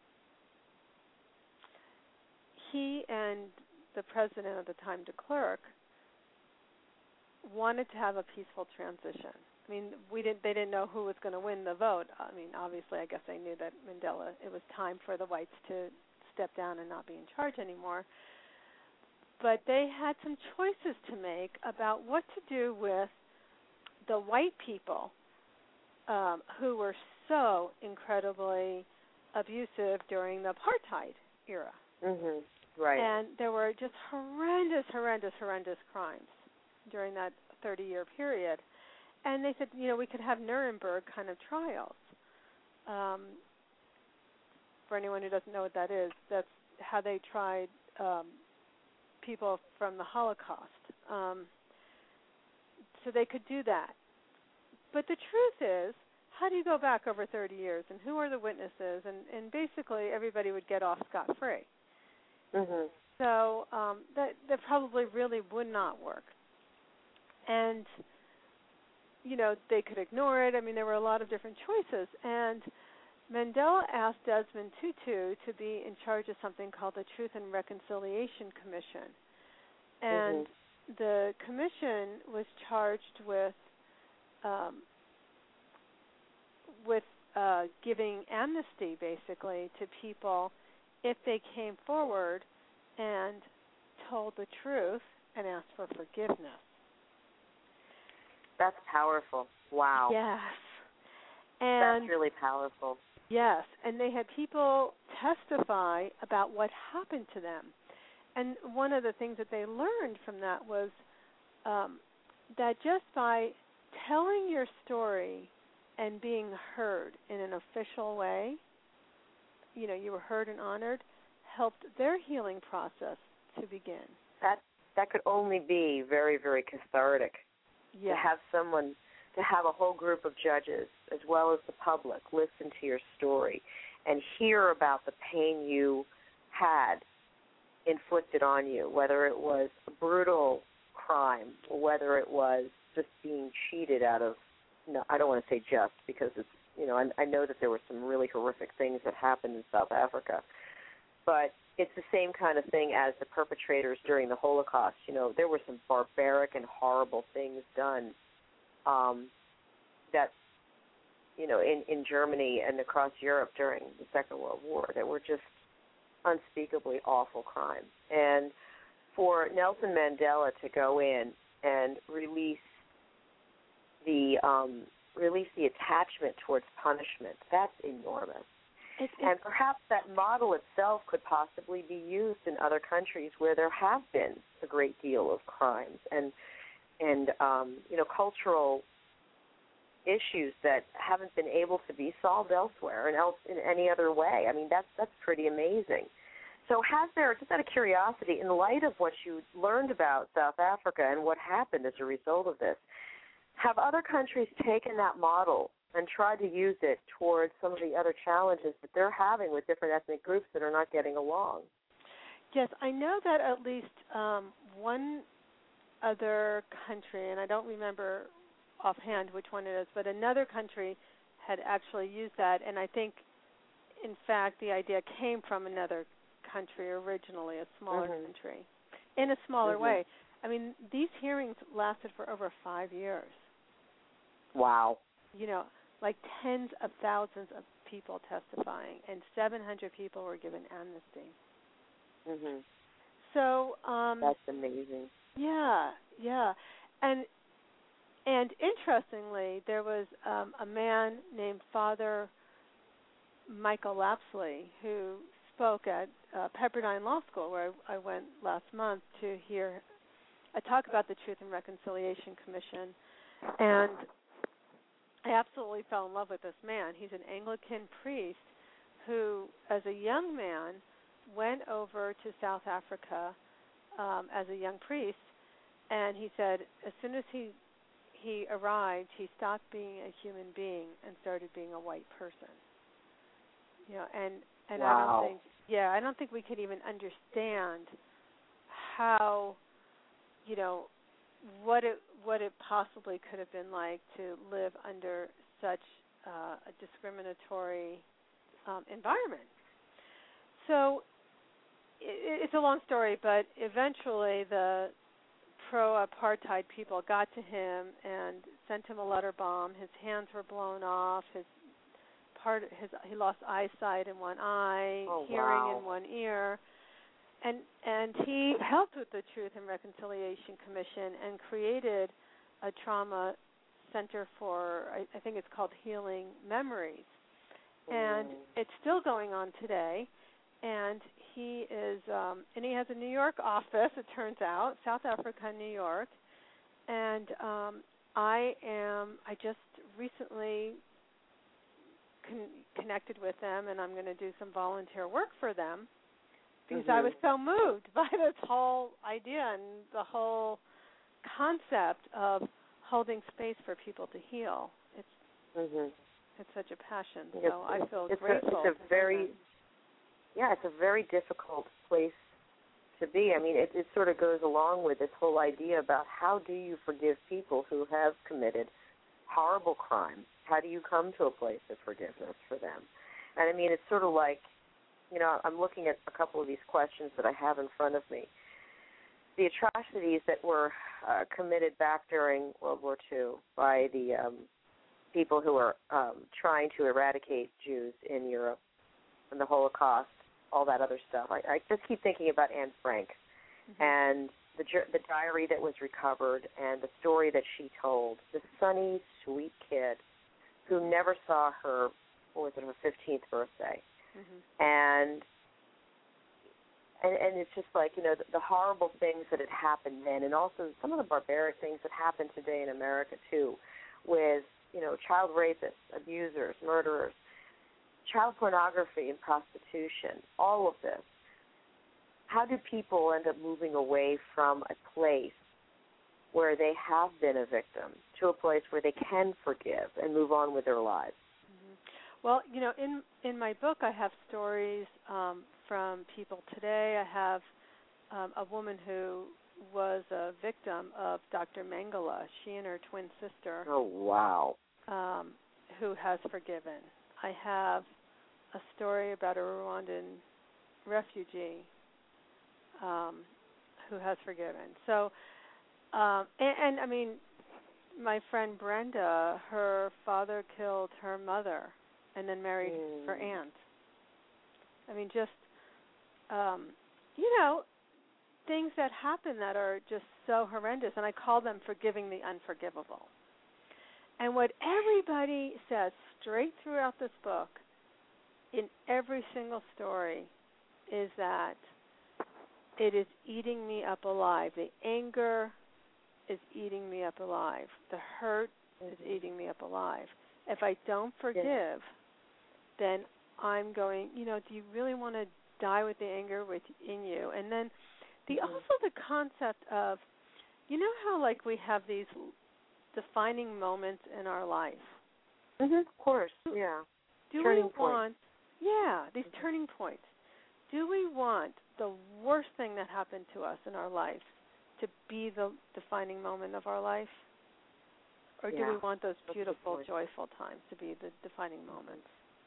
he and the president at the time, de Klerk, wanted to have a peaceful transition. I mean, we didn't. They didn't know who was going to win the vote. I mean, obviously, I guess they knew that Mandela. It was time for the whites to step down and not be in charge anymore. But they had some choices to make about what to do with the white people um, who were so incredibly abusive during the apartheid era. Mm-hmm. Right. And there were just horrendous, horrendous, horrendous crimes during that thirty-year period. And they said, you know, we could have Nuremberg kind of trials. Um, for anyone who doesn't know what that is, that's how they tried um, people from the Holocaust. Um, so they could do that. But the truth is, how do you go back over thirty years, and who are the witnesses? And, and basically everybody would get off scot-free. Mm-hmm. So um, that that probably really would not work. And, you know, they could ignore it. I mean, there were a lot of different choices. And Mandela asked Desmond Tutu to be in charge of something called the Truth and Reconciliation Commission. And mm-hmm. the commission was charged with um, with uh, giving amnesty, basically, to people if they came forward and told the truth and asked for forgiveness. That's powerful. Wow. Yes. And that's really powerful. Yes, and they had people testify about what happened to them. And one of the things that they learned from that was um, that just by telling your story and being heard in an official way, you know, you were heard and honored, helped their healing process to begin. That that could only be very, very cathartic. Yes. To have someone, to have a whole group of judges, as well as the public, listen to your story and hear about the pain you had inflicted on you, whether it was a brutal crime or whether it was just being cheated out of, no, I don't want to say just, because it's, you know, I, I know that there were some really horrific things that happened in South Africa, but it's the same kind of thing as the perpetrators during the Holocaust. You know, there were some barbaric and horrible things done um, that you know, in, in Germany and across Europe during the Second World War that were just unspeakably awful crimes. And for Nelson Mandela to go in and release the um, release the attachment towards punishment, that's enormous. It, it, and perhaps that model itself could possibly be used in other countries where there have been a great deal of crimes and and um, you know, cultural issues that haven't been able to be solved elsewhere and else in any other way. I mean, that's that's pretty amazing. So has there, just out of curiosity, in light of what you learned about South Africa and what happened as a result of this, have other countries taken that model and tried to use it towards some of the other challenges that they're having with different ethnic groups that are not getting along? Yes, I know that at least um, one other country, and I don't remember offhand which one it is, but another country had actually used that, and I think, in fact, the idea came from another country originally, a smaller mm-hmm. country, in a smaller mm-hmm. way. I mean, these hearings lasted for over five years. Wow. You know, like tens of thousands of people testifying, and seven hundred people were given amnesty. Mhm. So um, that's amazing. Yeah, yeah, and and interestingly, there was um, a man named Father Michael Lapsley who spoke at uh, Pepperdine Law School, where I, I went last month to hear a talk about the Truth and Reconciliation Commission, and I absolutely fell in love with this man. He's an Anglican priest who, as a young man, went over to South Africa um, as a young priest, and he said as soon as he he arrived, he stopped being a human being and started being a white person. You know, and and wow. I don't think, yeah, I don't think we could even understand how, you know, what it what it possibly could have been like to live under such uh, a discriminatory um, environment. So it, it's a long story, but eventually the pro-apartheid people got to him and sent him a letter bomb. His hands were blown off. His part, his he lost eyesight in one eye, oh, hearing wow. in one ear. And and he helped with the Truth and Reconciliation Commission and created a trauma center for, I, I think it's called Healing Memories. Mm. And it's still going on today. And he is, um, and he has a New York office, it turns out, South Africa, New York. And um, I am, I just recently con- connected with them, and I'm going to do some volunteer work for them. Because mm-hmm. I was so moved by this whole idea and the whole concept of holding space for people to heal. It's mm-hmm. it's such a passion. It's, so I feel it's grateful. A, it's a very yeah, it's a very difficult place to be. I mean, it, it sort of goes along with this whole idea about how do you forgive people who have committed horrible crimes? How do you come to a place of forgiveness for them? And I mean, it's sort of like, you know, I'm looking at a couple of these questions that I have in front of me. The atrocities that were uh, committed back during World War Two by the um, people who were um, trying to eradicate Jews in Europe, and the Holocaust, all that other stuff. I, I just keep thinking about Anne Frank mm-hmm. and the, the diary that was recovered and the story that she told. The sunny, sweet kid who never saw her, what was it, her fifteenth birthday. Mm-hmm. And, and and it's just like, you know, the, the horrible things that had happened then, and also some of the barbaric things that happen today in America, too, with, you know, child rapists, abusers, murderers, child pornography and prostitution, all of this. How do people end up moving away from a place where they have been a victim to a place where they can forgive and move on with their lives? Well, you know, in in my book, I have stories um, from people today. I have um, a woman who was a victim of Doctor Mengele, she and her twin sister. Oh, wow. Um, who has forgiven. I have a story about a Rwandan refugee um, who has forgiven. So, um, and, and, I mean, my friend Brenda, her father killed her mother and then married mm. her aunt. I mean, just, um, you know, things that happen that are just so horrendous, and I call them forgiving the unforgivable. And what everybody says straight throughout this book, in every single story, is that it is eating me up alive. The anger is eating me up alive. The hurt is eating me up alive. If I don't forgive, yes. then I'm going, you know, do you really want to die with the anger within you? And then the mm-hmm. also the concept of, you know how like we have these defining moments in our life? Mm-hmm, of course, yeah. Do turning we point. want, yeah, these mm-hmm. turning points. Do we want the worst thing that happened to us in our life to be the defining moment of our life? Or yeah. do we want those beautiful, joyful times to be the defining moments?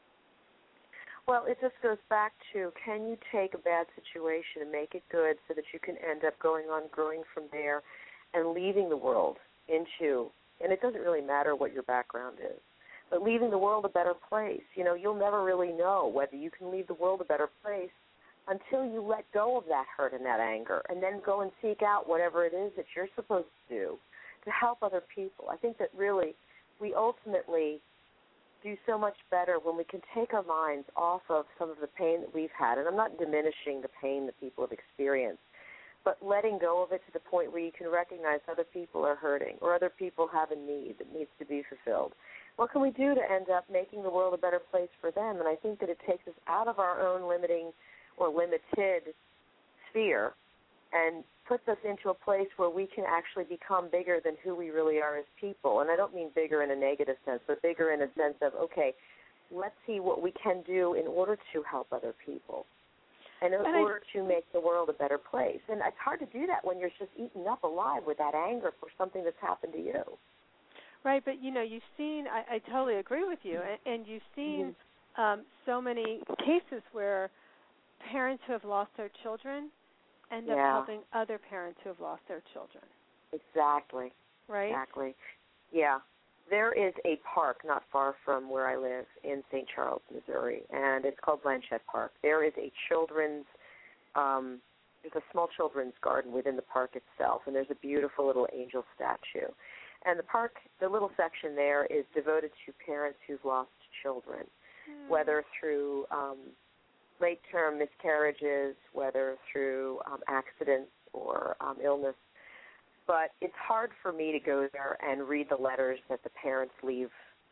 Well, it just goes back to, can you take a bad situation and make it good so that you can end up going on, growing from there, and leaving the world into, and it doesn't really matter what your background is, but leaving the world a better place. You know, you'll never really know whether you can leave the world a better place until you let go of that hurt and that anger, and then go and seek out whatever it is that you're supposed to do to help other people. I think that really we ultimately do so much better when we can take our minds off of some of the pain that we've had. And I'm not diminishing the pain that people have experienced, but letting go of it to the point where you can recognize other people are hurting or other people have a need that needs to be fulfilled. What can we do to end up making the world a better place for them? And I think that it takes us out of our own limiting or limited sphere and puts us into a place where we can actually become bigger than who we really are as people. And I don't mean bigger in a negative sense, but bigger in a sense of, okay, let's see what we can do in order to help other people and in and order I, to make the world a better place. And it's hard to do that when you're just eaten up alive with that anger for something that's happened to you. Right, but, you know, you've seen, I, I totally agree with you, and, and you've seen mm-hmm. um, so many cases where parents who have lost their children end yeah. up helping other parents who have lost their children. Exactly. Right? Exactly. Yeah. There is a park not far from where I live in Saint Charles, Missouri, and it's called Blanchette Park. There is a children's, um, there's a small children's garden within the park itself, and there's a beautiful little angel statue. And the park, the little section there is devoted to parents who've lost children, mm. whether through um, late-term miscarriages, whether through um, accidents or um, illness. But it's hard for me to go there and read the letters that the parents leave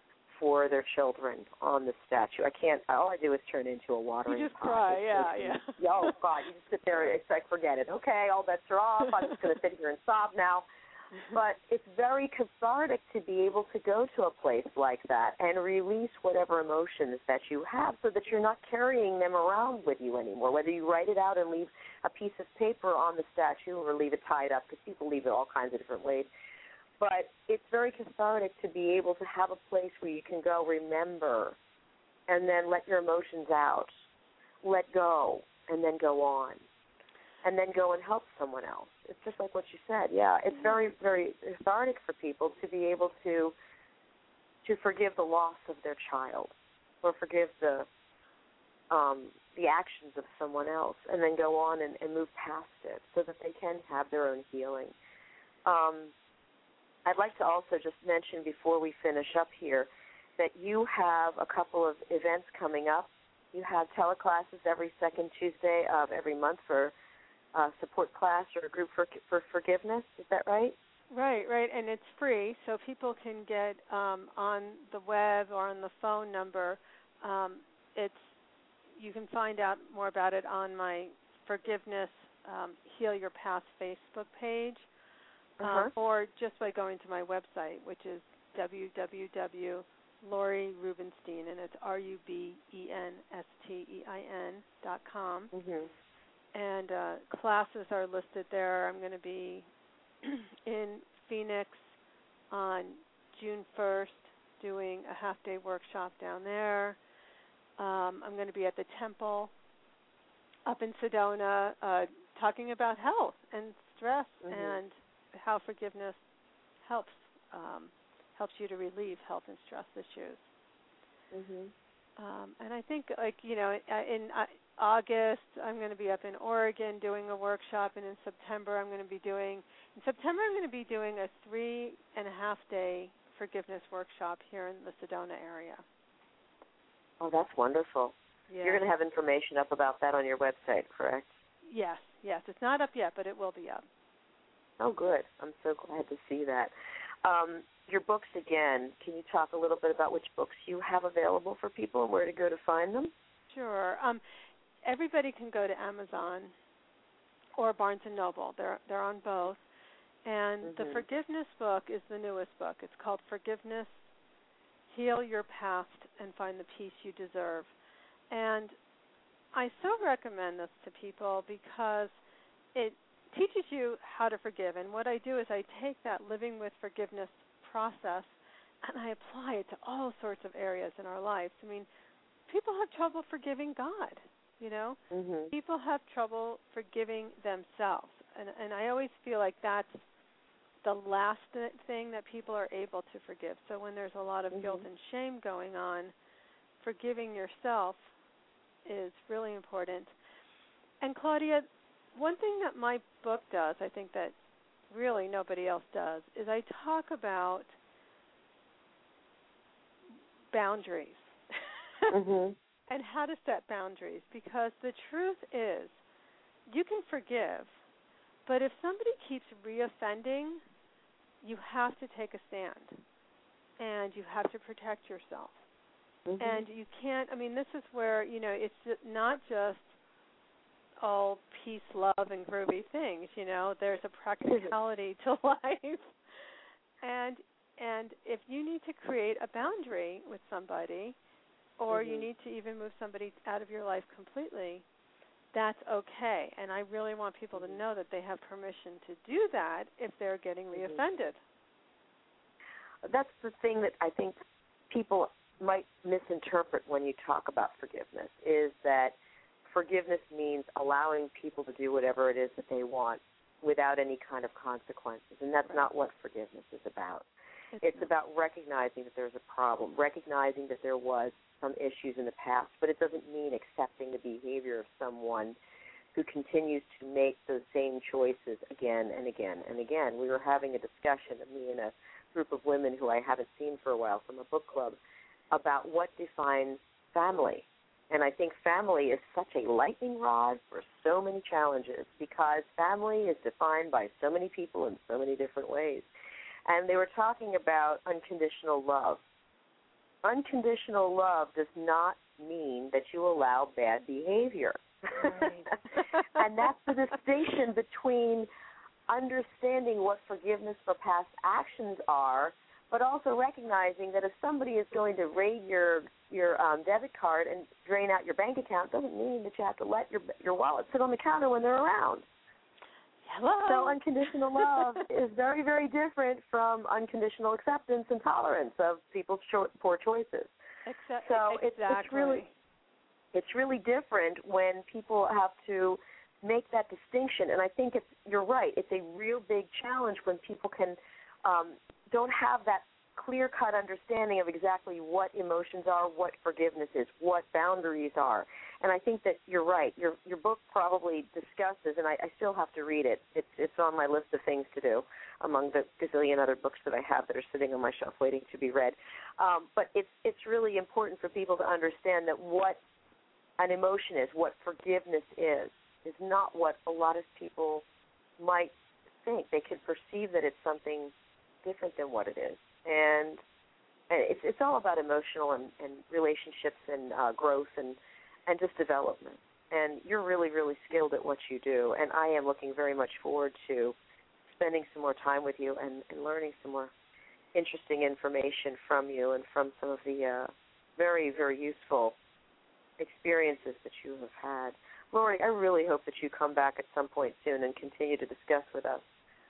for their children on the statue. I can't, all I do is turn into a watering You just pot. cry, yeah, yeah. Oh, God, you just sit there, it's like, forget it. Okay, all bets are off. I'm just going to sit here and sob now. But it's very cathartic to be able to go to a place like that and release whatever emotions that you have so that you're not carrying them around with you anymore, whether you write it out and leave a piece of paper on the statue or leave it tied up, because people leave it all kinds of different ways. But it's very cathartic to be able to have a place where you can go remember and then let your emotions out, let go, and then go on, and then go and help someone else. It's just like what you said. Yeah, it's very, very cathartic for people to be able to to forgive the loss of their child or forgive the um, the actions of someone else and then go on and, and move past it so that they can have their own healing. Um, I'd like to also just mention before we finish up here that you have a couple of events coming up. You have teleclasses every second Tuesday of every month for Uh, support class or a group for for forgiveness. Is that right? Right, right, and it's free, so people can get um, on the web or on the phone number. Um, it's you can find out more about it on my Forgiveness um, Heal Your Past Facebook page, uh-huh. um, or just by going to my website, which is w w w dot Lori Rubenstein, and it's R U B E N S T E I N dot com. Mm-hmm. And uh, classes are listed there. I'm going to be in Phoenix on June first doing a half-day workshop down there. Um, I'm going to be at the Temple up in Sedona uh, talking about health and stress mm-hmm. and how forgiveness helps um, helps you to relieve health and stress issues. Mhm. Um, and I think, like, you know, in uh, August, I'm going to be up in Oregon doing a workshop, and in September, I'm going to be doing, in September, I'm going to be doing a three and a half day forgiveness workshop here in the Sedona area. Oh, that's wonderful. Yeah. You're going to have information up about that on your website, correct? Yes, yes. It's not up yet, but it will be up. Oh, good. I'm so glad to see that. Um, your books, again, can you talk a little bit about which books you have available for people and where to go to find them? Sure. Um, everybody can go to Amazon or Barnes and Noble. They're they're on both. And mm-hmm. the Forgiveness book is the newest book. It's called Forgiveness, Heal Your Past and Find the Peace You Deserve. And I so recommend this to people because it teaches you how to forgive. And what I do is I take that living with forgiveness process and I apply it to all sorts of areas in our lives. I mean, people have trouble forgiving God, you know. Mm-hmm. People have trouble forgiving themselves. And, and I always feel like that's the last thing that people are able to forgive. So when there's a lot of mm-hmm. guilt and shame going on, forgiving yourself is really important. And Claudia, one thing that my book does, I think that really nobody else does, is I talk about boundaries mm-hmm. and how to set boundaries, because the truth is you can forgive, but if somebody keeps reoffending, you have to take a stand and you have to protect yourself. Mm-hmm. And you can't, I mean, this is where, you know, it's not just all peace, love, and groovy things, you know. There's a practicality to life. And and if you need to create a boundary with somebody, or mm-hmm. you need to even move somebody out of your life completely, that's okay. And I really want people to know that they have permission to do that if they're getting mm-hmm. reoffended. That's the thing that I think people might misinterpret when you talk about forgiveness, is that forgiveness means allowing people to do whatever it is that they want without any kind of consequences, and that's not what forgiveness is about. It's, it's about recognizing that there's a problem, recognizing that there was some issues in the past, but it doesn't mean accepting the behavior of someone who continues to make those same choices again and again and again. We were having a discussion, me and a group of women who I haven't seen for a while from a book club, about what defines family. And I think family is such a lightning rod for so many challenges, because family is defined by so many people in so many different ways. And they were talking about unconditional love. Unconditional love does not mean that you allow bad behavior. Right. And that's the distinction between understanding what forgiveness for past actions are, but also recognizing that if somebody is going to raid your your um, debit card and drain out your bank account, doesn't mean that you have to let your your wallet sit on the counter when they're around. Hello. So unconditional love is very, very different from unconditional acceptance and tolerance of people's cho- poor choices. Except, so exactly. it's, it's really it's really different when people have to make that distinction. And I think it's you're right. It's a real big challenge when people can um, don't have that clear-cut understanding of exactly what emotions are, what forgiveness is, what boundaries are. And I think that you're right. Your your book probably discusses, and I, I still have to read it. It's it's on my list of things to do among the gazillion other books that I have that are sitting on my shelf waiting to be read. Um, but it's it's really important for people to understand that what an emotion is, what forgiveness is, is not what a lot of people might think. They could perceive that it's something different than what it is. And, and it's it's all about emotional and, and relationships and uh, growth and, and just development. And you're really, really skilled at what you do. And I am looking very much forward to spending some more time with you and, and learning some more interesting information from you and from some of the uh, very, very useful experiences that you have had. Lori, I really hope that you come back at some point soon and continue to discuss with us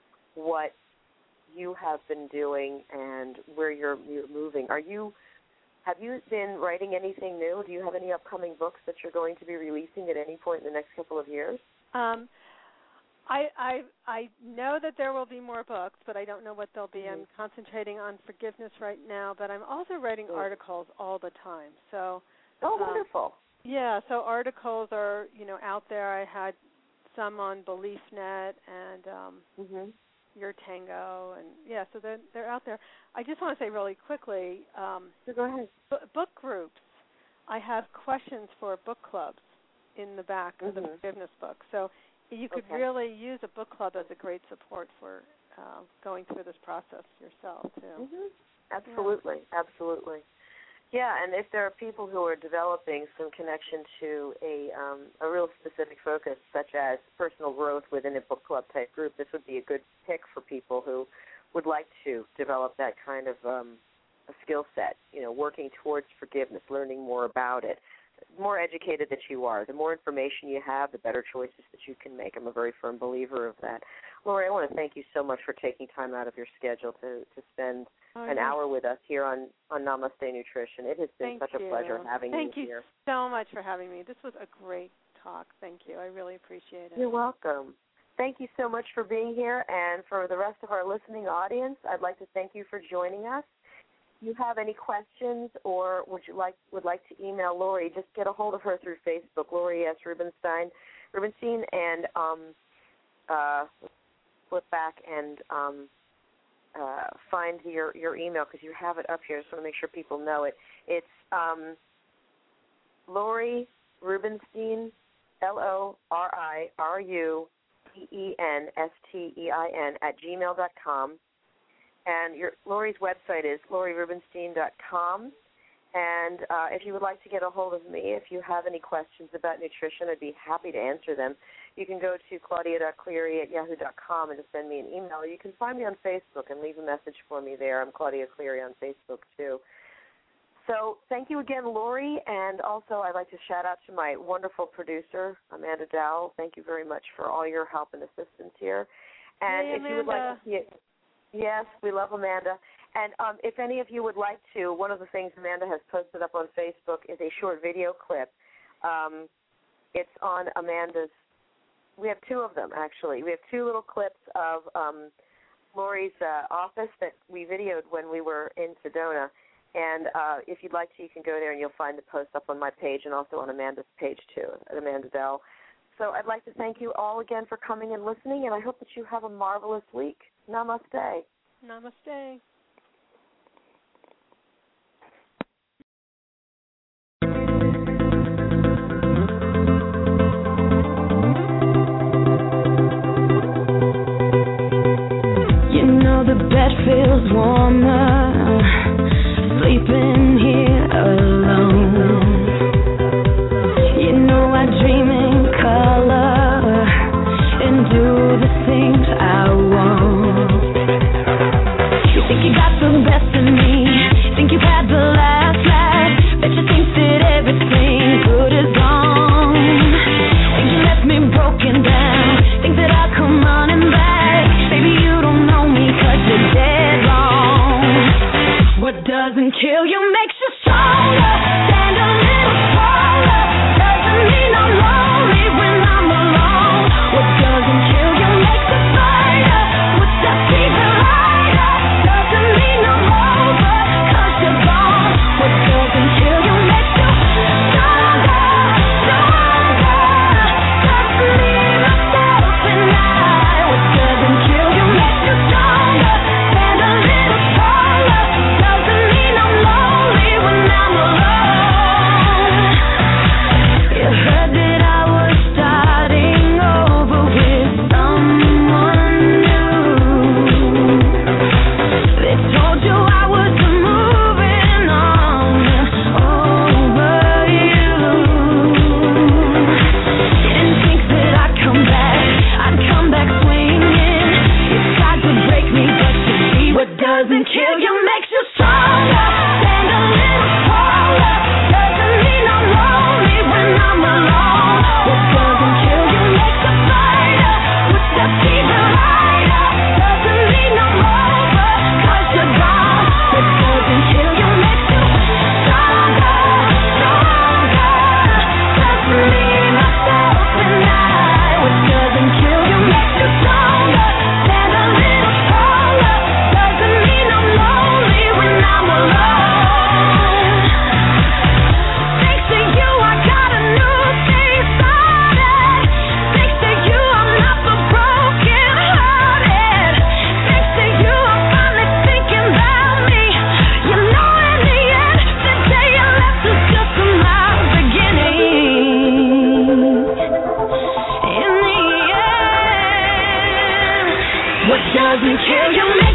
what you have been doing and where you're, you're moving. Are you have you been writing anything new? Do you have any upcoming books that you're going to be releasing at any point in the next couple of years? Um, I, I I know that there will be more books, but I don't know what they'll be. Mm-hmm. I'm concentrating on forgiveness right now, but I'm also writing mm-hmm. articles all the time. So Oh, um, wonderful. Yeah, so articles are, you know, out there. I had some on BeliefNet and um, mm-hmm. Your Tango, and yeah, so they're they're out there. I just want to say really quickly. Um, so go ahead. B- book groups. I have questions for book clubs in the back mm-hmm. of the forgiveness book. So you could okay. really use a book club as a great support for uh, going through this process yourself too. Mm-hmm. Absolutely, yeah. absolutely. Yeah, and if there are people who are developing some connection to a um, a real specific focus, such as personal growth within a book club type group, this would be a good pick for people who would like to develop that kind of um, a skill set, you know, working towards forgiveness, learning more about it. The more educated that you are, the more information you have, the better choices that you can make. I'm a very firm believer of that. Lori, I want to thank you so much for taking time out of your schedule to, to spend oh, an hour with us here on, on Namaste Nutrition. It has been thank such you. a pleasure having thank you, you here. Thank you so much for having me. This was a great talk. Thank you. I really appreciate it. You're welcome. Thank you so much for being here, and for the rest of our listening audience, I'd like to thank you for joining us. If you have any questions or would you like would like to email Lori, just get a hold of her through Facebook, Lori S. Rubenstein, Rubenstein, and um, uh, flip back and um, uh, find your, your email because you have it up here. I just want to make sure people know it. It's um, Lori Rubenstein, L O R I R U B E N S T E I N at gmail dot com. And your, Lori's website is lori rubenstein dot com. And uh, if you would like to get a hold of me, if you have any questions about nutrition, I'd be happy to answer them. You can go to claudia dot cleary at yahoo dot com and just send me an email. Or you can find me on Facebook and leave a message for me there. I'm Claudia Cleary on Facebook, too. So thank you again, Lori. And also I'd like to shout out to my wonderful producer, Amanda Dowell. Thank you very much for all your help and assistance here. And hey, if you would like to see it, yes, we love Amanda. And um, if any of you would like to, one of the things Amanda has posted up on Facebook is a short video clip. Um, it's on Amanda's, we have two of them, actually. We have two little clips of um, Lori's uh, office that we videoed when we were in Sedona. And uh, if you'd like to, you can go there and you'll find the post up on my page and also on Amanda's page, too, at Amanda Dell. So I'd like to thank you all again for coming and listening, and I hope that you have a marvelous week. Namaste. Namaste. You know the bed feels warmer, sleeping here alone. You know I dream in color and do the things I want. You think you got the best of me, think you've had the last laugh, bet you think that everything good is gone. Think you left me broken down, think that I'll come running back. Baby, you don't know me 'cause you're dead wrong. What doesn't kill you makes you stronger. Stand a little taller. Doesn't mean I'm lonely when I'm alone. What doesn't kill you makes you fighter. Puts that fever lighter. Doesn't mean I'm over. doesn't kill you.